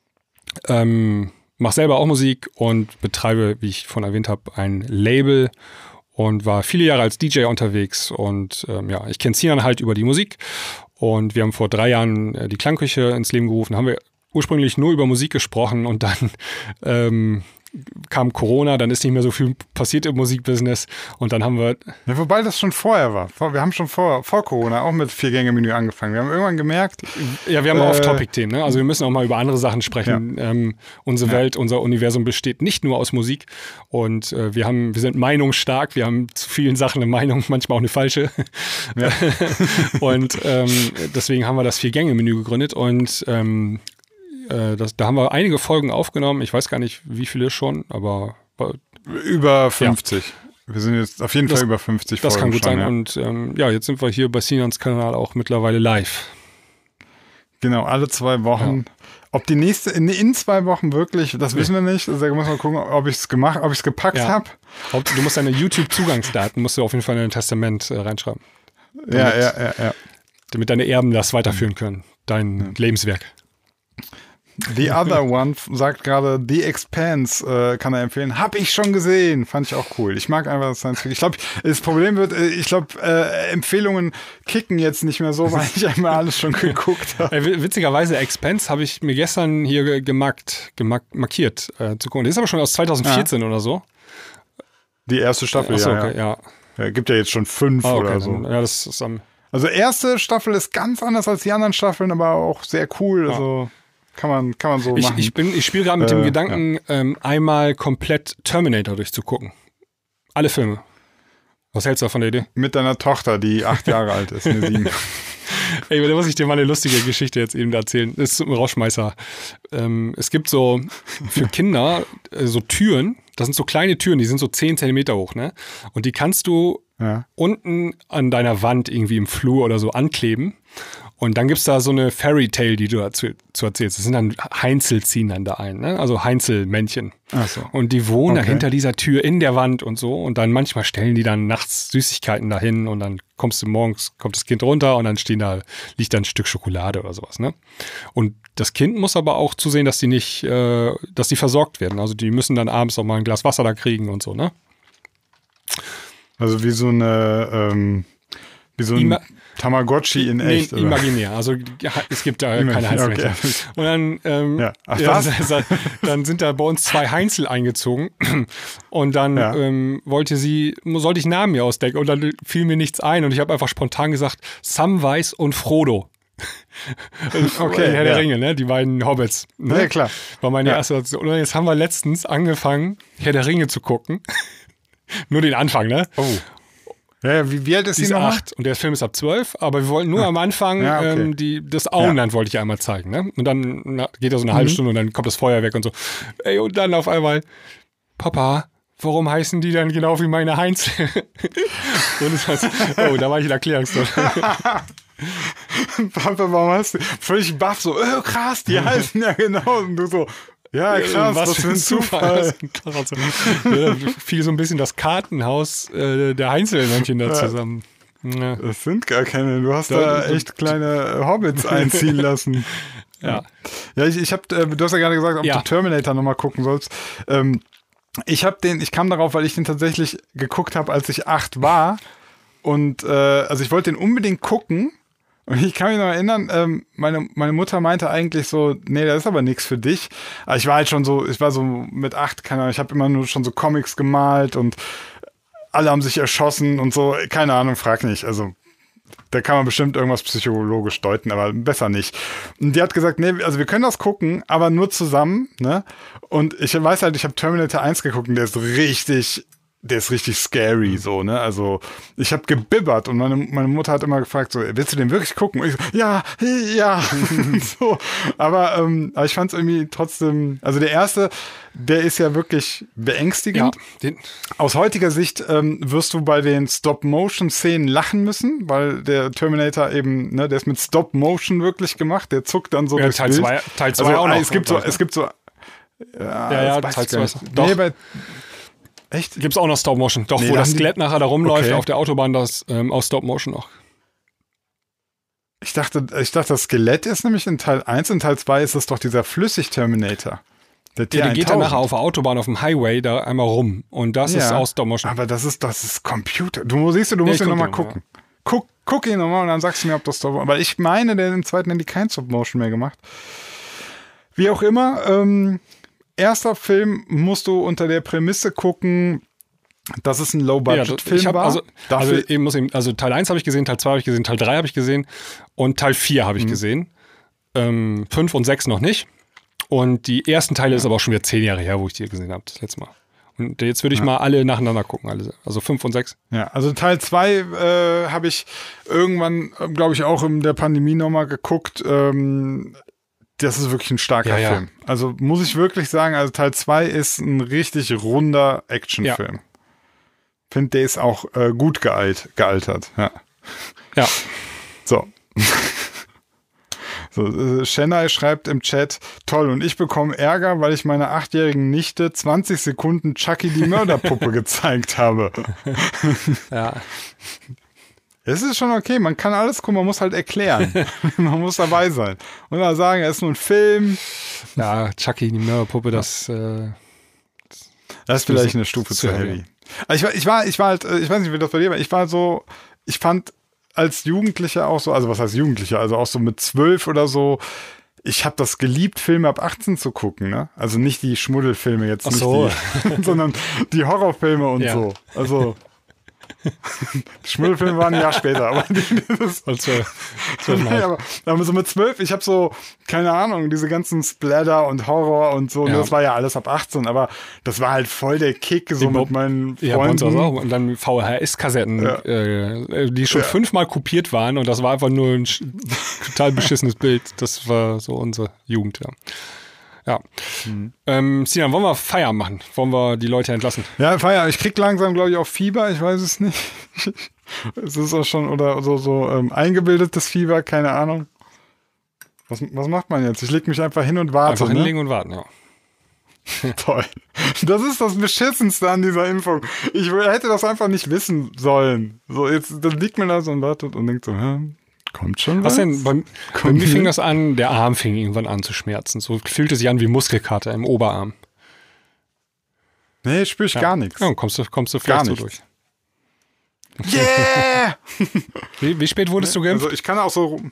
Mache selber auch Musik und betreibe, wie ich vorhin erwähnt habe, ein Label und war viele Jahre als DJ unterwegs und ich kenne Sinan halt über die Musik und wir haben vor 3 Jahren die Klangküche ins Leben gerufen, haben wir ursprünglich nur über Musik gesprochen und dann kam Corona, dann ist nicht mehr so viel passiert im Musikbusiness und dann haben wir... Ja, wobei das schon vorher war. Wir haben schon vor Corona auch mit 4-Gänge-Menü angefangen. Wir haben irgendwann gemerkt... Ja, wir haben Off-Topic-Themen, ne? Also wir müssen auch mal über andere Sachen sprechen. Ja. Unsere Welt, unser Universum besteht nicht nur aus Musik und wir sind meinungsstark, wir haben zu vielen Sachen eine Meinung, manchmal auch eine falsche. Ja. Und deswegen haben wir das 4-Gänge-Menü gegründet und da haben wir einige Folgen aufgenommen. Ich weiß gar nicht, wie viele schon, aber... Über 50. Ja. Wir sind jetzt auf jeden Fall über 50 das Folgen. Das kann gut sein. Ja. Und jetzt sind wir hier bei Sinans Kanal auch mittlerweile live. Genau, alle 2 Wochen. Ja. Ob die nächste, in 2 Wochen wirklich, das wissen wir nicht. Also da muss man gucken, ob ich es gepackt habe. Du musst deine YouTube-Zugangsdaten, musst du auf jeden Fall in dein Testament reinschreiben. Damit deine Erben das weiterführen können. Dein Lebenswerk. The Other One sagt gerade, The Expanse kann er empfehlen. Hab ich schon gesehen. Fand ich auch cool. Ich mag einfach Science Fiction. Ich glaube, das Problem wird, Empfehlungen kicken jetzt nicht mehr so, weil ich einmal alles schon geguckt habe. Witzigerweise, Expanse habe ich mir gestern hier markiert zu gucken. Das ist aber schon aus 2014 oder so. Die erste Staffel, okay, ja. Gibt ja jetzt schon 5 oder so. Ja, das ist also erste Staffel ist ganz anders als die anderen Staffeln, aber auch sehr cool. Also kann man so machen. Ich spiele gerade mit dem Gedanken, einmal komplett Terminator durchzugucken. Alle Filme. Was hältst du von der Idee? Mit deiner Tochter, die 8 Jahre alt ist, eine 7. Ey, da muss ich dir mal eine lustige Geschichte jetzt eben erzählen. Das ist ein Rauschmeißer. Es gibt so für Kinder so Türen, das sind so kleine Türen, die sind so 10 Zentimeter hoch, ne? Und die kannst du unten an deiner Wand irgendwie im Flur oder so ankleben. Und dann gibt's da so eine Fairy Tale, die du dazu erzählst. Das sind dann Heinzel ziehen dann da ein, ne? Also Heinzelmännchen. Ach so. Und die wohnen dann hinter dieser Tür in der Wand und so. Und dann manchmal stellen die dann nachts Süßigkeiten dahin und dann kommt das Kind runter und dann liegt da ein Stück Schokolade oder sowas, ne? Und das Kind muss aber auch zusehen, dass die versorgt werden. Also die müssen dann abends auch mal ein Glas Wasser da kriegen und so, ne? Also wie so ein Tamagotchi in echt. Nee, imaginär. Also es gibt da keine Heinzelmännchen. Okay. Und dann, dann sind da bei uns 2 Heinzel eingezogen und dann sollte ich Namen mir ausdenken und dann fiel mir nichts ein und ich habe einfach spontan gesagt, Samwise und Frodo. Okay, Herr der Ringe, ne? Die beiden Hobbits. Ne? Ja, klar. War meine erste Option. Und jetzt haben wir letztens angefangen, Herr der Ringe zu gucken. Nur den Anfang, ne? Oh. Ja, wie alt ist sie noch? 8 und der Film ist ab 12, aber wir wollten nur am Anfang das Auenland wollte ich einmal zeigen, ne? Und dann geht da so eine halbe Stunde und dann kommt das Feuerwerk und so. Ey, und dann auf einmal, Papa, warum heißen die dann genau wie meine Heinz? Und das heißt, da war ich in Erklärungstot. Papa, warum hast du völlig baff so, krass, die heißen ja genau. Und du so, ja, krass, was für ein Zufall. Ja, fiel so ein bisschen das Kartenhaus der Heinzelmännchen da zusammen. Ja. Das sind gar keine, du hast da echt kleine Hobbits einziehen lassen. Ja. Ja, ich hab, du hast ja gerade gesagt, ob du Terminator nochmal gucken sollst. Ich kam darauf, weil ich den tatsächlich geguckt habe, als ich 8 war. Und also ich wollte den unbedingt gucken. Und ich kann mich noch erinnern, meine Mutter meinte eigentlich so, nee, das ist aber nichts für dich. Aber ich war so mit 8, keine Ahnung, ich habe immer nur schon so Comics gemalt und alle haben sich erschossen und so, keine Ahnung, frag nicht. Also da kann man bestimmt irgendwas psychologisch deuten, aber besser nicht. Und die hat gesagt, nee, also wir können das gucken, aber nur zusammen, ne? Und ich weiß halt, ich habe Terminator 1 geguckt und der ist richtig scary, so, ne? Also, ich habe gebibbert und meine Mutter hat immer gefragt, so, willst du den wirklich gucken? Und ich so, ja. So. Aber ich fand es irgendwie trotzdem, also der erste, der ist ja wirklich beängstigend. Ja, aus heutiger Sicht wirst du bei den Stop-Motion-Szenen lachen müssen, weil der Terminator eben, ne, der ist mit Stop-Motion wirklich gemacht, der zuckt dann so durchs Teil Bild. Teil 2 auch noch. Es gibt so Teil 2. Doch. Nee, echt? Gibt's auch noch Stop-Motion. Doch, wo das Skelett nachher da rumläuft auf der Autobahn, das aus Stop-Motion noch. Ich dachte, das Skelett ist nämlich in Teil 1, in Teil 2 ist es doch dieser Flüssig-Terminator. Der geht dann nachher auf der Autobahn, auf dem Highway da einmal rum. Und das ist aus Stop-Motion. Aber das ist Computer. Du musst ihn nochmal gucken. Ja. Guck ihn nochmal und dann sagst du mir, ob das Stop-Motion. Weil ich meine, im zweiten haben die kein Stop-Motion mehr gemacht. Wie auch immer, erster Film musst du unter der Prämisse gucken, dass es ein Low-Budget-Film war. Also Teil 1 habe ich gesehen, Teil 2 habe ich gesehen, Teil 3 habe ich gesehen und Teil 4 habe ich gesehen. 5 und 6 noch nicht. Und die ersten Teile ist aber auch schon wieder 10 Jahre her, wo ich die gesehen habe, das letzte Mal. Und jetzt würde ich mal alle nacheinander gucken, also 5 und 6. Ja, also Teil 2 habe ich irgendwann, glaube ich, auch in der Pandemie nochmal geguckt. Das ist wirklich ein starker Film. Also muss ich wirklich sagen, also Teil 2 ist ein richtig runder Actionfilm. Ja. Finde, der ist auch gut gealtert. Ja. So. Chennai schreibt im Chat, toll, und ich bekomme Ärger, weil ich meiner 8-jährigen Nichte 20 Sekunden Chucky die Mörderpuppe gezeigt habe. Ja. Es ist schon okay, man kann alles gucken, man muss halt erklären. Man muss dabei sein. Und dann sagen, es ist nur ein Film. Ja, Chucky, die Mörderpuppe, das ist vielleicht eine Stufe zu heavy. Also ich war halt, ich weiß nicht, wie das bei dir war, ich fand als Jugendlicher auch so, also was heißt Jugendlicher, also auch so mit 12 oder so, ich habe das geliebt, Filme ab 18 zu gucken, ne? Also nicht die Schmuddelfilme jetzt, sondern die Horrorfilme und so. Also die Schmuddelfilme waren ein Jahr später, aber aber so mit 12, ich habe so, keine Ahnung, diese ganzen Splatter und Horror und so, das war ja alles ab 18, aber das war halt voll der Kick, so mit meinen Freunden. Ja, und dann VHS-Kassetten, die schon 5-mal kopiert waren und das war einfach nur ein total beschissenes Bild. Das war so unsere Jugend, Ja. Sinan, wollen wir Feierabend machen? Wollen wir die Leute entlassen? Ja, Feierabend. Ich krieg langsam, glaube ich, auch Fieber. Ich weiß es nicht. Es ist auch schon, oder so eingebildetes Fieber, keine Ahnung. Was macht man jetzt? Ich leg mich einfach hin und warte. Einfach hinlegen und warten, ja. Toll. Das ist das Beschissenste an dieser Impfung. Ich hätte das einfach nicht wissen sollen. So, jetzt dann liegt man da so und wartet und denkt so, kommt schon was? Was denn? Bei mir fing das an, der Arm fing irgendwann an zu schmerzen. So fühlte sich an wie Muskelkater im Oberarm. Nee, spür ich gar nichts. Ja, kommst du vielleicht so durch. Yeah! Wie spät wurdest du geimpft? Also ich kann auch so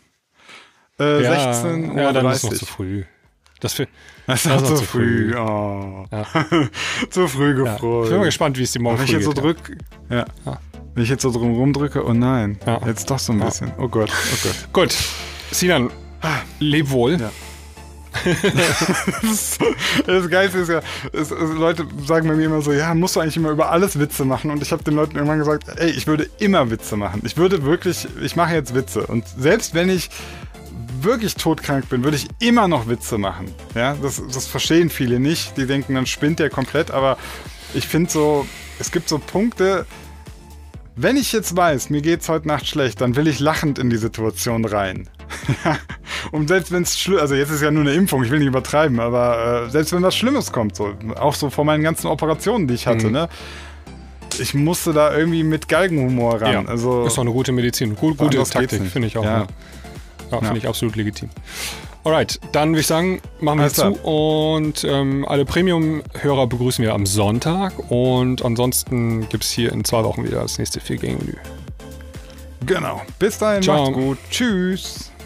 16 Uhr. Ja, dann ist es noch zu früh. Das ist noch zu früh. Oh. Ja. Zu früh gefreut. Ich bin mal gespannt, wie es dir morgen früh geht. Wenn ich jetzt so drum rumdrücke, oh nein, jetzt doch so ein bisschen. Oh Gott. Gut. Sinan, leb wohl. Ja. Das Geilste ist ja, Leute sagen bei mir immer so, ja, musst du eigentlich immer über alles Witze machen? Und ich habe den Leuten irgendwann gesagt, ey, ich würde immer Witze machen. Ich mache jetzt Witze. Und selbst wenn ich wirklich todkrank bin, würde ich immer noch Witze machen. Ja, das verstehen viele nicht. Die denken, dann spinnt der komplett. Aber ich finde so, es gibt so Punkte, wenn ich jetzt weiß, mir geht's heute Nacht schlecht, dann will ich lachend in die Situation rein. Und selbst wenn es also jetzt ist ja nur eine Impfung, ich will nicht übertreiben, aber selbst wenn was Schlimmes kommt, so, auch so vor meinen ganzen Operationen, die ich hatte, ne? Ich musste da irgendwie mit Galgenhumor ran. Ja, also, ist doch eine gute Medizin, gute Taktik, finde ich auch. Ja, finde ich absolut legitim. Alright, dann würde ich sagen, machen wir jetzt zu und alle Premium-Hörer begrüßen wir am Sonntag und ansonsten gibt es hier in 2 Wochen wieder das nächste 4-Gänge-Menü. Genau. Bis dahin, Ciao. macht's gut. Tschüss.